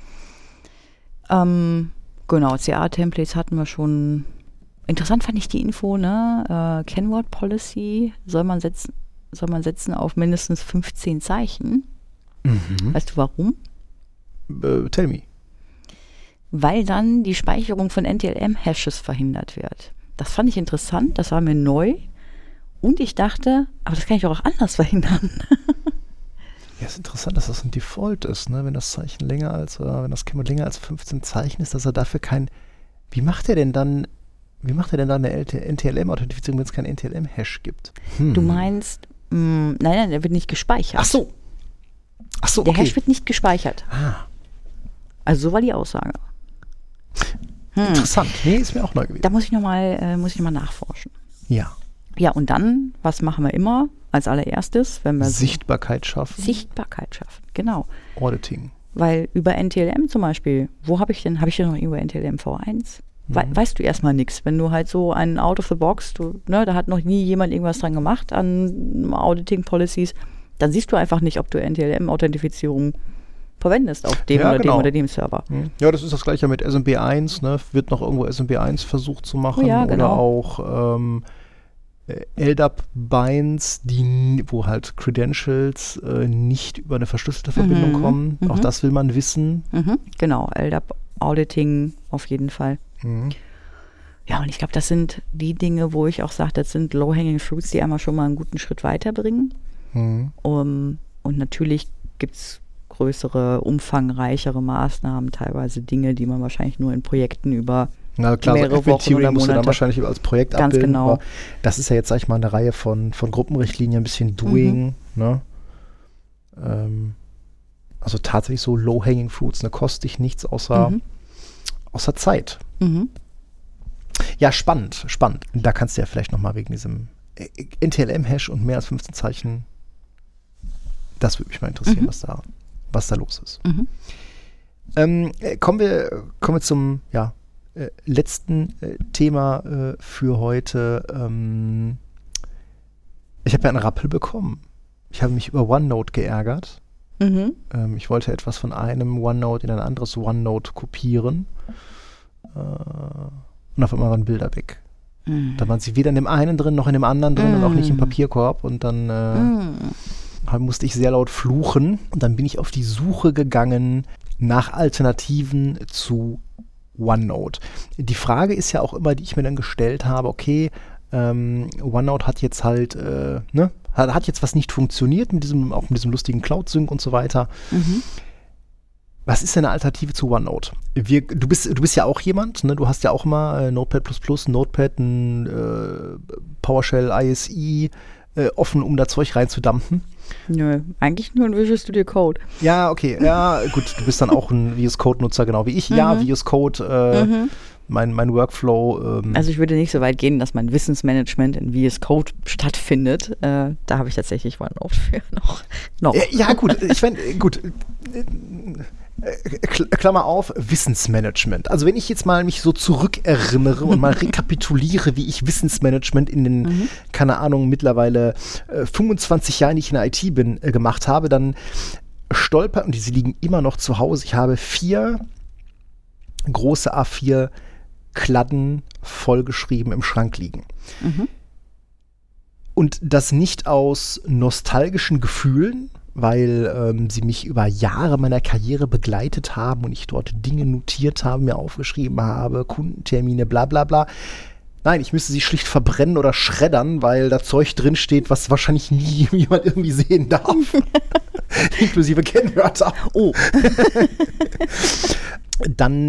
[SPEAKER 1] Genau, CA-Templates hatten wir schon. Interessant fand ich die Info, Kenword Policy soll man setzen auf mindestens 15 Zeichen. Weißt du warum?
[SPEAKER 2] Tell me.
[SPEAKER 1] Weil dann die Speicherung von NTLM-Hashes verhindert wird. Das fand ich interessant, das war mir neu. Und ich dachte, aber das kann ich auch anders verhindern.
[SPEAKER 2] Ja, ist interessant, dass das ein Default ist, ne? Wenn das Zeichen länger als, wenn das Keyword länger als 15 Zeichen ist, dass er dafür wie macht er denn dann eine NTLM-Authentifizierung, wenn es kein NTLM-Hash gibt?
[SPEAKER 1] Du meinst, nein, der wird nicht gespeichert.
[SPEAKER 2] Ach so,
[SPEAKER 1] okay. Der Hash wird nicht gespeichert. Also so war die Aussage.
[SPEAKER 2] Interessant, nee, ist mir auch neu gewesen.
[SPEAKER 1] Da muss ich noch mal nachforschen.
[SPEAKER 2] Ja.
[SPEAKER 1] Ja, und dann, was machen wir immer als allererstes, wenn wir
[SPEAKER 2] Sichtbarkeit schaffen.
[SPEAKER 1] Sichtbarkeit schaffen, genau.
[SPEAKER 2] Auditing.
[SPEAKER 1] Weil über NTLM zum Beispiel, habe ich denn noch irgendwo NTLM V1? Weißt du erstmal nichts. Wenn du halt so ein Out of the Box, da hat noch nie jemand irgendwas dran gemacht an Auditing Policies, dann siehst du einfach nicht, ob du NTLM-Authentifizierung verwendest auf dem dem oder dem Server.
[SPEAKER 2] Ja, das ist das Gleiche mit SMB1, ne? Wird noch irgendwo SMB1 versucht zu machen oder auch LDAP-Binds, wo halt Credentials nicht über eine verschlüsselte Verbindung kommen. Auch das will man wissen.
[SPEAKER 1] Genau, LDAP-Auditing auf jeden Fall. Ja, und ich glaube, das sind die Dinge, wo ich auch sage, das sind Low-Hanging Fruits, die einmal schon mal einen guten Schritt weiterbringen. Und natürlich gibt es größere, umfangreichere Maßnahmen, teilweise Dinge, die man wahrscheinlich nur in Projekten über mehrere Wochen oder Monate.
[SPEAKER 2] Musst du dann wahrscheinlich als Projekt
[SPEAKER 1] ganz
[SPEAKER 2] abbilden.
[SPEAKER 1] Genau.
[SPEAKER 2] Aber das ist ja jetzt, sag ich mal, eine Reihe von Gruppenrichtlinien, ein bisschen Doing. Ne? Also tatsächlich so Low-Hanging Fruits, ne, kostet dich nichts außer Zeit. Ja, spannend. Da kannst du ja vielleicht nochmal wegen diesem NTLM-Hash und mehr als 15 Zeichen, das würde mich mal interessieren, was da los ist. Kommen wir zum letzten Thema für heute. Ich habe ja einen Rappel bekommen. Ich habe mich über OneNote geärgert. Ich wollte etwas von einem OneNote in ein anderes OneNote kopieren. Und auf einmal waren Bilder weg. Da waren sie weder in dem einen drin, noch in dem anderen drin und auch nicht im Papierkorb. Und dann musste ich sehr laut fluchen. Und dann bin ich auf die Suche gegangen nach Alternativen zu OneNote. Die Frage ist ja auch immer, die ich mir dann gestellt habe, okay, OneNote hat jetzt halt, hat jetzt was nicht funktioniert mit diesem lustigen Cloud-Sync und so weiter. Was ist denn eine Alternative zu OneNote? Du bist ja auch jemand, ne? Du hast ja auch immer Notepad++, Notepad, PowerShell, ISE offen, um da Zeug reinzudampfen.
[SPEAKER 1] Nö, eigentlich nur ein Visual Studio Code.
[SPEAKER 2] Ja, okay. Ja, gut, du bist dann auch ein VS Code-Nutzer, genau wie ich. Ja, VS Code, mein Workflow.
[SPEAKER 1] Also ich würde nicht so weit gehen, dass mein Wissensmanagement in VS Code stattfindet. Da habe ich tatsächlich OneNote für noch.
[SPEAKER 2] Ja, gut. Ich meine, gut. Klammer auf, Wissensmanagement. Also wenn ich jetzt mal mich so zurückerinnere und mal rekapituliere, wie ich Wissensmanagement in den, keine Ahnung, mittlerweile 25 Jahren, die ich in der IT bin, gemacht habe, dann stolpert, und diese liegen immer noch zu Hause. Ich habe 4 große A4 Kladden vollgeschrieben im Schrank liegen. Und das nicht aus nostalgischen Gefühlen, weil sie mich über Jahre meiner Karriere begleitet haben und ich dort Dinge notiert habe, mir aufgeschrieben habe, Kundentermine, bla bla bla. Nein, ich müsste sie schlicht verbrennen oder schreddern, weil da Zeug drinsteht, was wahrscheinlich nie jemand irgendwie sehen darf. Inklusive Kennwörter.
[SPEAKER 1] Oh.
[SPEAKER 2] Dann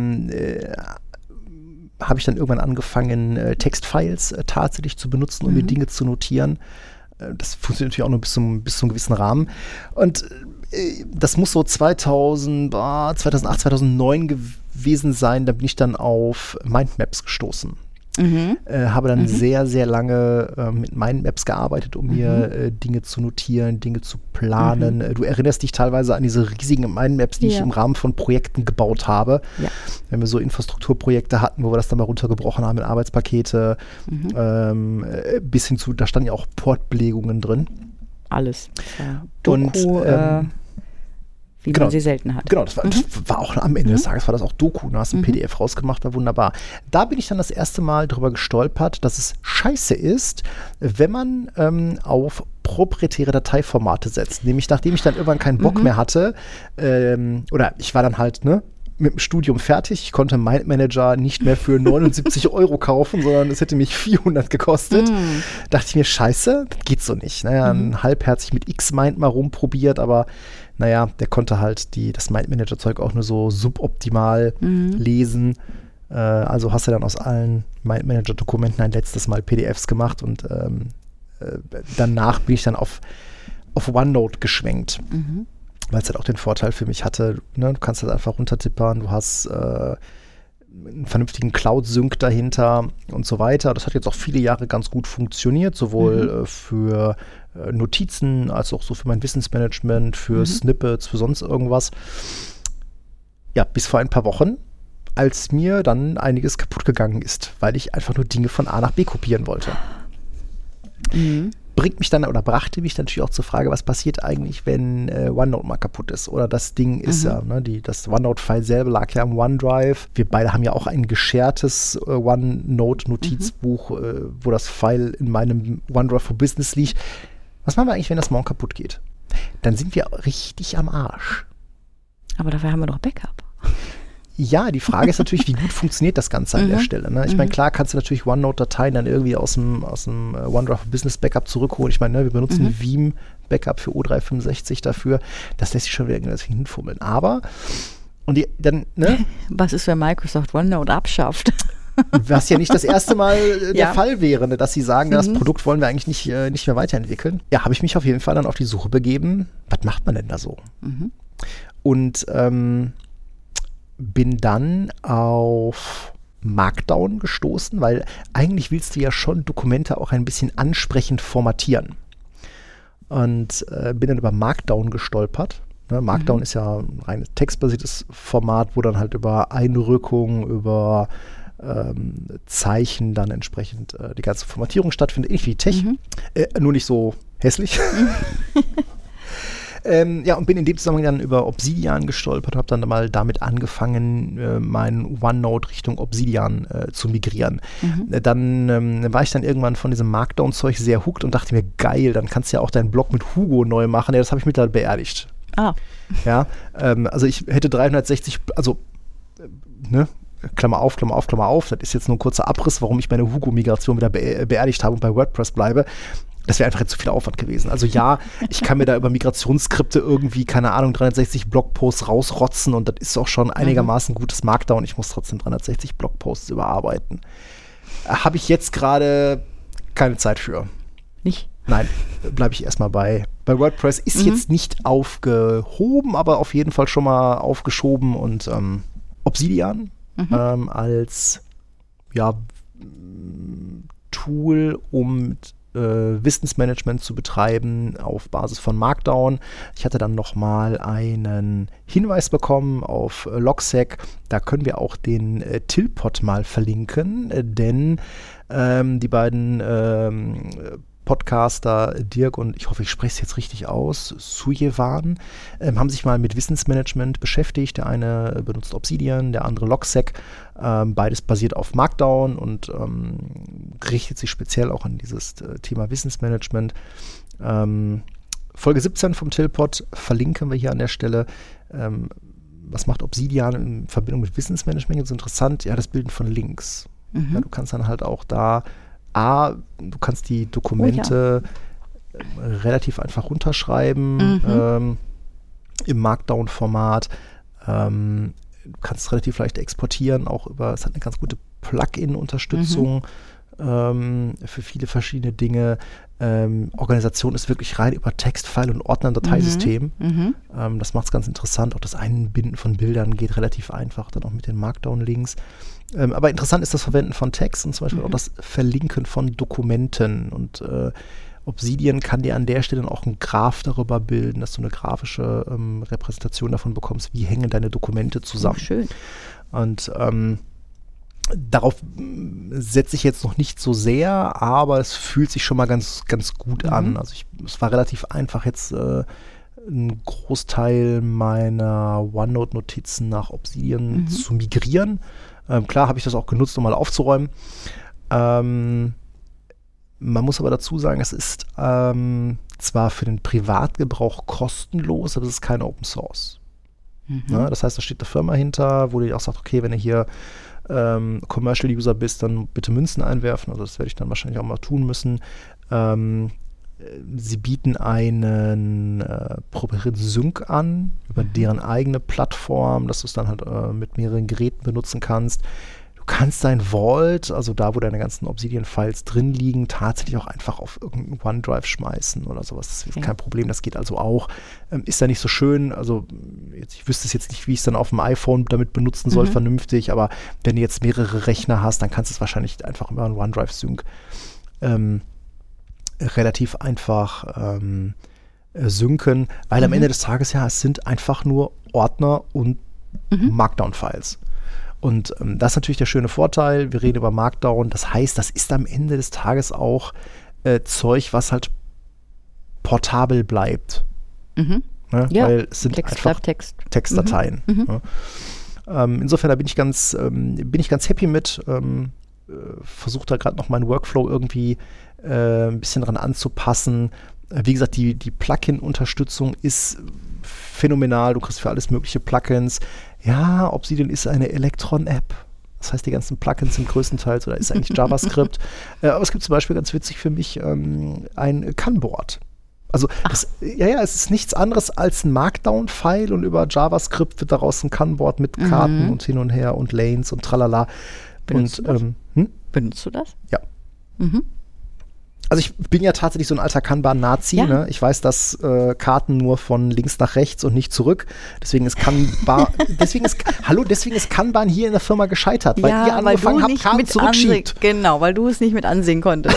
[SPEAKER 2] habe ich dann irgendwann angefangen, Textfiles tatsächlich zu benutzen, um mir Dinge zu notieren. Das funktioniert natürlich auch nur bis zu einem gewissen Rahmen. Und das muss so 2008, 2009 gewesen sein. Da bin ich dann auf Mindmaps gestoßen. Habe dann sehr, sehr lange mit Mindmaps gearbeitet, um mir Dinge zu notieren, Dinge zu planen. Du erinnerst dich teilweise an diese riesigen Mindmaps, die ich im Rahmen von Projekten gebaut habe. Ja. Wenn wir so Infrastrukturprojekte hatten, wo wir das dann mal runtergebrochen haben in Arbeitspakete, bis hin zu, da standen ja auch Portbelegungen drin.
[SPEAKER 1] Alles. Ja. Doku, wie man sie selten hat.
[SPEAKER 2] Genau, das war auch am Ende des Tages, war das auch Doku. Du hast ein PDF rausgemacht, war wunderbar. Da bin ich dann das erste Mal drüber gestolpert, dass es scheiße ist, wenn man auf proprietäre Dateiformate setzt. Nämlich, nachdem ich dann irgendwann keinen Bock mehr hatte, oder ich war dann halt, mit dem Studium fertig. Ich konnte MindManager nicht mehr für 79 € kaufen, sondern es hätte mich 400 gekostet. Dachte ich mir, scheiße, das geht so nicht. Naja, halbherzig mit Xmind mal rumprobiert, aber naja, der konnte halt das MindManager-Zeug auch nur so suboptimal lesen. Also hast du dann aus allen MindManager-Dokumenten ein letztes Mal PDFs gemacht und danach bin ich dann auf OneNote geschwenkt. Weil es halt auch den Vorteil für mich hatte, du kannst halt einfach runtertippern, du hast einen vernünftigen Cloud-Sync dahinter und so weiter. Das hat jetzt auch viele Jahre ganz gut funktioniert, sowohl für Notizen als auch so für mein Wissensmanagement, für Snippets, für sonst irgendwas. Ja, bis vor ein paar Wochen, als mir dann einiges kaputt gegangen ist, weil ich einfach nur Dinge von A nach B kopieren wollte. Brachte mich dann natürlich auch zur Frage, was passiert eigentlich, wenn OneNote mal kaputt ist? Oder das Ding ist ja, ne, das OneNote-File selber lag ja im OneDrive. Wir beide haben ja auch ein geschertes OneNote-Notizbuch, wo das File in meinem OneDrive for Business liegt. Was machen wir eigentlich, wenn das morgen kaputt geht? Dann sind wir richtig am Arsch.
[SPEAKER 1] Aber dafür haben wir doch Backup.
[SPEAKER 2] Ja, die Frage ist natürlich, wie gut funktioniert das Ganze an der Stelle. Ne? Ich meine, klar kannst du natürlich OneNote-Dateien dann irgendwie aus dem OneDrive Business Backup zurückholen. Ich meine, ne, wir benutzen Veeam Backup für O365 dafür. Das lässt sich schon wieder irgendwas hinfummeln. Aber,
[SPEAKER 1] was ist, wenn Microsoft OneNote abschafft?
[SPEAKER 2] Was ja nicht das erste Mal der Fall wäre, ne, dass sie sagen, das Produkt wollen wir eigentlich nicht mehr weiterentwickeln. Ja, habe ich mich auf jeden Fall dann auf die Suche begeben. Was macht man denn da so? Und bin dann auf Markdown gestoßen, weil eigentlich willst du ja schon Dokumente auch ein bisschen ansprechend formatieren. Und bin dann über Markdown gestolpert. Ne, Markdown ist ja ein reines textbasiertes Format, wo dann halt über Einrückung, über Zeichen dann entsprechend die ganze Formatierung stattfindet. Ähnlich wie Tech, nur nicht so hässlich. Und bin in dem Zusammenhang dann über Obsidian gestolpert, habe dann mal damit angefangen, mein OneNote Richtung Obsidian zu migrieren. Dann war ich dann irgendwann von diesem Markdown-Zeug sehr hooked und dachte mir, geil, dann kannst du ja auch deinen Blog mit Hugo neu machen. Ja, das habe ich mittlerweile beerdigt. Ja, also ich hätte 360, Klammer auf, das ist jetzt nur ein kurzer Abriss, warum ich meine Hugo-Migration wieder beerdigt habe und bei WordPress bleibe. Das wäre einfach jetzt zu viel Aufwand gewesen. Also ja, ich kann mir da über Migrationsskripte irgendwie, keine Ahnung, 360 Blogposts rausrotzen und das ist auch schon einigermaßen gutes Markdown. Ich muss trotzdem 360 Blogposts überarbeiten. Habe ich jetzt gerade keine Zeit für.
[SPEAKER 1] Nicht?
[SPEAKER 2] Nein, bleibe ich erstmal bei WordPress. Ist jetzt nicht aufgehoben, aber auf jeden Fall schon mal aufgeschoben und Obsidian als Tool, um Wissensmanagement zu betreiben auf Basis von Markdown. Ich hatte dann nochmal einen Hinweis bekommen auf Logseq. Da können wir auch den Tilpot mal verlinken, denn die beiden Podcaster Dirk und ich hoffe, ich spreche es jetzt richtig aus, Sujevan, haben sich mal mit Wissensmanagement beschäftigt. Der eine benutzt Obsidian, der andere Logseq. Beides basiert auf Markdown und richtet sich speziell auch an dieses Thema Wissensmanagement. Folge 17 vom Tilpot verlinken wir hier an der Stelle. Was macht Obsidian in Verbindung mit Wissensmanagement? Jetzt interessant, ja, das Bilden von Links. Ja, du kannst dann halt auch da du kannst die Dokumente relativ einfach runterschreiben im Markdown-Format. Du kannst es relativ leicht exportieren, es hat eine ganz gute Plugin-Unterstützung für viele verschiedene Dinge. Organisation ist wirklich rein über Text, File und Ordner- und Dateisystem. Das macht es ganz interessant. Auch das Einbinden von Bildern geht relativ einfach, dann auch mit den Markdown-Links. Aber interessant ist das Verwenden von Text und zum Beispiel auch das Verlinken von Dokumenten. Und Obsidian kann dir an der Stelle dann auch einen Graph darüber bilden, dass du eine grafische Repräsentation davon bekommst, wie hängen deine Dokumente zusammen.
[SPEAKER 1] Oh, schön.
[SPEAKER 2] Und darauf setze ich jetzt noch nicht so sehr, aber es fühlt sich schon mal ganz, ganz gut an. Also es war relativ einfach jetzt einen Großteil meiner OneNote-Notizen nach Obsidian zu migrieren. Klar habe ich das auch genutzt, um mal aufzuräumen. Man muss aber dazu sagen, es ist zwar für den Privatgebrauch kostenlos, aber es ist kein Open Source. Ja, das heißt, da steht eine Firma hinter, wo die auch sagt, okay, wenn ihr hier Commercial User bist, dann bitte Münzen einwerfen. Also das werde ich dann wahrscheinlich auch mal tun müssen. Sie bieten einen proprietären Sync an über deren eigene Plattform, dass du es dann halt mit mehreren Geräten benutzen kannst. Du kannst dein Vault, also da, wo deine ganzen Obsidian-Files drin liegen, tatsächlich auch einfach auf irgendeinen OneDrive schmeißen oder sowas. Das ist kein Problem, das geht also auch. Ist ja nicht so schön, also ich wüsste es jetzt nicht, wie ich es dann auf dem iPhone damit benutzen soll, vernünftig, aber wenn du jetzt mehrere Rechner hast, dann kannst du es wahrscheinlich einfach über einen OneDrive-Sync relativ einfach synken, weil am Ende des Tages es sind einfach nur Ordner und Markdown-Files. Und das ist natürlich der schöne Vorteil. Wir reden über Markdown. Das heißt, das ist am Ende des Tages auch Zeug, was halt portabel bleibt. Ne?
[SPEAKER 1] Ja,
[SPEAKER 2] weil es sind einfach Textdateien. Insofern da bin ich ganz happy mit. Versuche da gerade noch meinen Workflow irgendwie ein bisschen dran anzupassen. Wie gesagt, die Plugin-Unterstützung ist phänomenal. Du kriegst für alles mögliche Plugins. Ja, Obsidian ist eine Electron-App. Das heißt, die ganzen Plugins sind größtenteils oder ist eigentlich JavaScript. Aber es gibt zum Beispiel ganz witzig für mich ein Kanboard. Also es ist nichts anderes als ein Markdown-File und über JavaScript wird daraus ein Kanboard mit Karten und hin und her und Lanes und tralala.
[SPEAKER 1] Benutzt du das?
[SPEAKER 2] Ja. Also ich bin ja tatsächlich so ein alter Kanban-Nazi. Ja. Ne? Ich weiß, dass Karten nur von links nach rechts und nicht zurück. Deswegen ist Kanban, deswegen ist Kanban hier in der Firma gescheitert, weil ihr angefangen habt, Karten zurückschiebt.
[SPEAKER 1] Genau, weil du es nicht mit ansehen konntest.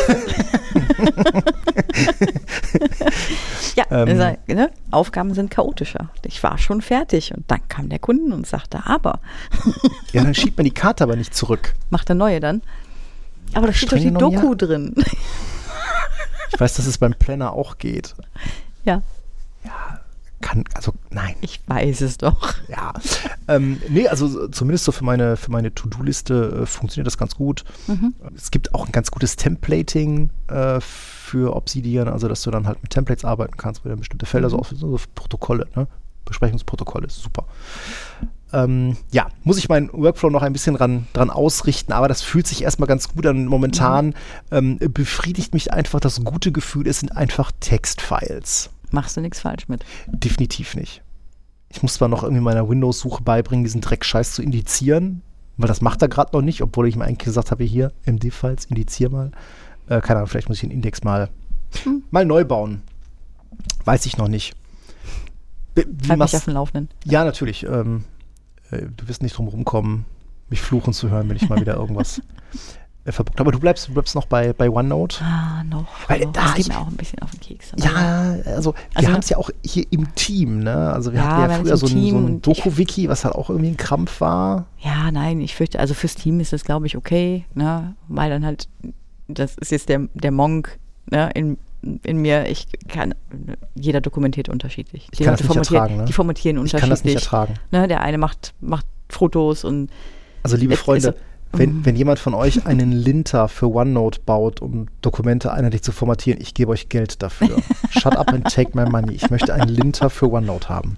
[SPEAKER 1] Aufgaben sind chaotischer. Ich war schon fertig und dann kam der Kunde und sagte, aber.
[SPEAKER 2] Ja, dann schiebt man die Karte aber nicht zurück.
[SPEAKER 1] Macht der neue dann. Aber da steht doch die Doku drin.
[SPEAKER 2] Ich weiß, dass es beim Planner auch geht.
[SPEAKER 1] Ja.
[SPEAKER 2] Ja, nein.
[SPEAKER 1] Ich weiß es doch.
[SPEAKER 2] Ja. Nee, also zumindest so für meine To-Do-Liste funktioniert das ganz gut. Es gibt auch ein ganz gutes Templating für Obsidian, also dass du dann halt mit Templates arbeiten kannst, wo dann bestimmte Felder, so Protokolle, ne? Besprechungsprotokolle, ist super. Muss ich meinen Workflow noch ein bisschen dran ausrichten, aber das fühlt sich erstmal ganz gut an. Momentan befriedigt mich einfach das gute Gefühl, es sind einfach Textfiles.
[SPEAKER 1] Machst du nichts falsch mit?
[SPEAKER 2] Definitiv nicht. Ich muss zwar noch irgendwie meiner Windows-Suche beibringen, diesen Dreckscheiß zu indizieren, weil das macht er gerade noch nicht, obwohl ich ihm eigentlich gesagt habe, hier, MD-Files, indizier mal. Keine Ahnung, vielleicht muss ich den Index mal neu bauen. Weiß ich noch nicht.
[SPEAKER 1] Halt mich auf dem Laufenden.
[SPEAKER 2] Ja, natürlich. Du wirst nicht drum rumkommen, mich fluchen zu hören, wenn ich mal wieder irgendwas verbockt habe. Aber du bleibst noch bei OneNote.
[SPEAKER 1] Noch.
[SPEAKER 2] Weil
[SPEAKER 1] das geht mir auch ein bisschen auf den Keks.
[SPEAKER 2] Ja, also wir haben es ja auch hier im Team, ne? Also wir hatten ja früher so ein Doku-Wiki, was halt auch irgendwie ein Krampf war.
[SPEAKER 1] Ja, nein, ich fürchte, also fürs Team ist das, glaube ich, okay, ne? Weil dann halt, das ist jetzt der Monk, ne? In mir, jeder dokumentiert unterschiedlich.
[SPEAKER 2] Ich kann das nicht ertragen, ne?
[SPEAKER 1] Die formatieren unterschiedlich.
[SPEAKER 2] Ich kann das nicht ertragen.
[SPEAKER 1] Ne, der eine macht Fotos und.
[SPEAKER 2] Also liebe Freunde, wenn jemand von euch einen Linter für OneNote baut, um Dokumente einheitlich zu formatieren, ich gebe euch Geld dafür. Shut up and take my money. Ich möchte einen Linter für OneNote haben.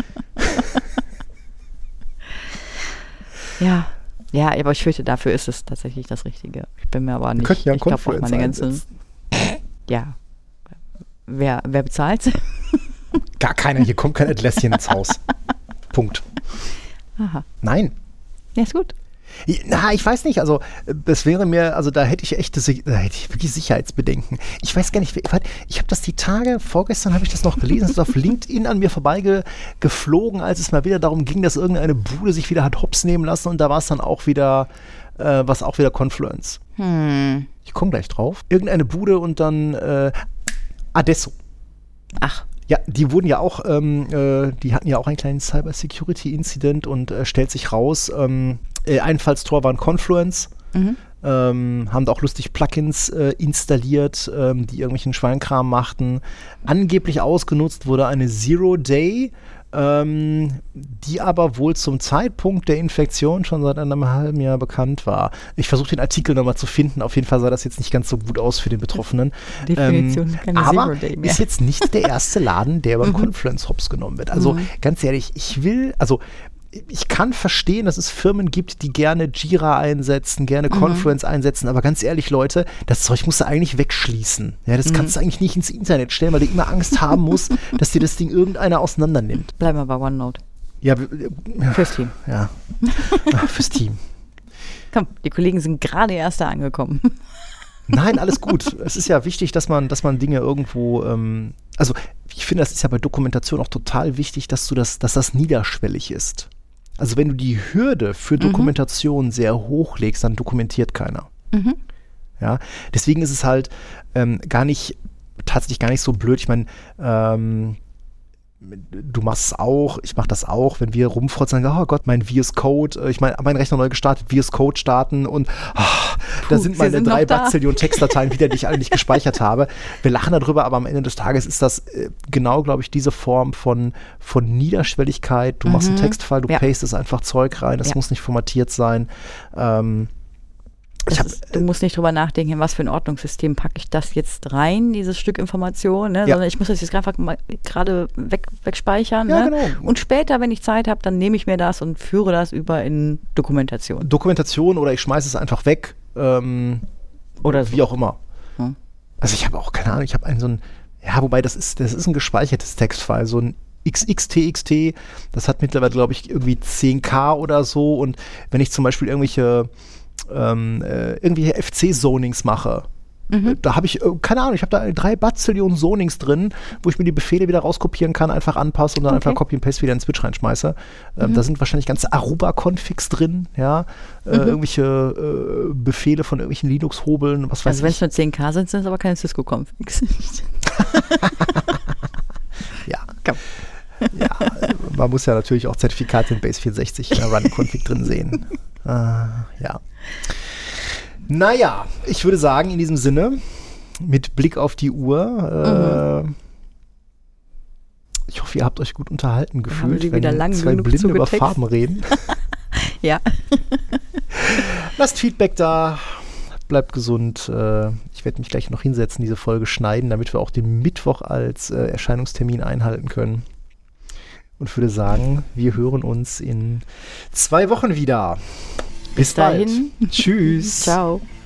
[SPEAKER 1] Ja, aber ich fürchte, dafür ist es tatsächlich das Richtige. Ich bin mir aber nicht.
[SPEAKER 2] Ich glaube auch meine ganzen.
[SPEAKER 1] Ja. Wer bezahlt?
[SPEAKER 2] Gar keiner. Hier kommt kein Atlassian ins Haus. Punkt.
[SPEAKER 1] Aha.
[SPEAKER 2] Nein.
[SPEAKER 1] Ja, ist gut.
[SPEAKER 2] Na, ich weiß nicht. Also, das wäre mir, also da hätte ich wirklich Sicherheitsbedenken. Ich weiß gar nicht, ich habe das die Tage, vorgestern habe ich das noch gelesen, es ist auf LinkedIn an mir vorbeigeflogen, als es mal wieder darum ging, dass irgendeine Bude sich wieder hat hops nehmen lassen und da war es dann auch wieder, Confluence. Ich komme gleich drauf. Irgendeine Bude und dann Adesso.
[SPEAKER 1] Ach.
[SPEAKER 2] Ja, die wurden ja auch, die hatten ja auch einen kleinen Cyber-Security-Incident und stellt sich raus, Einfallstor war ein Confluence, haben da auch lustig Plugins installiert, die irgendwelchen Schweinkram machten. Angeblich ausgenutzt wurde eine Zero-Day, die aber wohl zum Zeitpunkt der Infektion schon seit einem halben Jahr bekannt war. Ich versuche den Artikel nochmal zu finden. Auf jeden Fall sah das jetzt nicht ganz so gut aus für den Betroffenen.
[SPEAKER 1] Definition keine
[SPEAKER 2] aber
[SPEAKER 1] Zero-Day mehr.
[SPEAKER 2] Ist jetzt nicht der erste Laden, der beim Confluence hops genommen wird. Also ganz ehrlich, ich kann verstehen, dass es Firmen gibt, die gerne Jira einsetzen, gerne Confluence einsetzen, aber ganz ehrlich, Leute, das Zeug musst du eigentlich wegschließen. Ja, das kannst du eigentlich nicht ins Internet stellen, weil du immer Angst haben musst, dass dir das Ding irgendeiner auseinander nimmt.
[SPEAKER 1] Bleiben wir bei OneNote.
[SPEAKER 2] Ja,
[SPEAKER 1] fürs Team.
[SPEAKER 2] Ja, fürs Team.
[SPEAKER 1] Komm, die Kollegen sind gerade erst da angekommen.
[SPEAKER 2] Nein, alles gut. Es ist ja wichtig, dass man Dinge irgendwo, also ich finde, das ist ja bei Dokumentation auch total wichtig, dass das niederschwellig ist. Also wenn du die Hürde für Dokumentation sehr hoch legst, dann dokumentiert keiner. Ja, deswegen ist es halt tatsächlich gar nicht so blöd. Ich meine, du machst es auch, ich mache das auch, wenn wir rumfrotzen, sagen, oh Gott, mein VS Code, ich meine, mein Rechner neu gestartet, VS Code starten und da sind meine 3 Bazillion Textdateien wieder, die ich alle nicht gespeichert habe. Wir lachen darüber, aber am Ende des Tages ist das genau, glaube ich, diese Form von Niederschwelligkeit. Du machst einen Textfile, du pastest einfach Zeug rein, das muss nicht formatiert sein.
[SPEAKER 1] Du musst nicht drüber nachdenken, in was für ein Ordnungssystem packe ich das jetzt rein, dieses Stück Information, ne? Sondern ich muss das jetzt einfach mal gerade wegspeichern.
[SPEAKER 2] Ja,
[SPEAKER 1] ne?
[SPEAKER 2] genau.
[SPEAKER 1] Und später, wenn ich Zeit habe, dann nehme ich mir das und führe das über in Dokumentation.
[SPEAKER 2] Oder ich schmeiße es einfach weg. Oder so. Wie auch immer. Also ich habe auch, keine Ahnung, ich habe wobei das ist ein gespeichertes Textfile, so ein XXTXT, das hat mittlerweile, glaube ich, irgendwie 10K oder so, und wenn ich zum Beispiel irgendwelche FC-Zonings mache, da habe ich, keine Ahnung, ich habe da 3 Bazillion Zonings drin, wo ich mir die Befehle wieder rauskopieren kann, einfach anpasse und dann einfach Copy and Paste wieder in den Switch reinschmeiße. Da sind wahrscheinlich ganze Aruba-Configs drin, ja, irgendwelche Befehle von irgendwelchen Linux-Hobeln, was weiß ich.
[SPEAKER 1] Also wenn es nur 10K sind es aber keine Cisco-Configs.
[SPEAKER 2] Ja. Komm. Ja, man muss ja natürlich auch Zertifikate in Base 64 in der Run-Config drin sehen. Ja. Naja, ich würde sagen, in diesem Sinne, mit Blick auf die Uhr, ich hoffe, ihr habt euch gut unterhalten gefühlt,
[SPEAKER 1] wenn wieder lang
[SPEAKER 2] 2 Blinde über Farben reden.
[SPEAKER 1] Ja.
[SPEAKER 2] Lasst Feedback da, bleibt gesund. Ich werde mich gleich noch hinsetzen, diese Folge schneiden, damit wir auch den Mittwoch als Erscheinungstermin einhalten können. Und würde sagen, wir hören uns in 2 Wochen wieder. Bis dahin.
[SPEAKER 1] Tschüss. Ciao.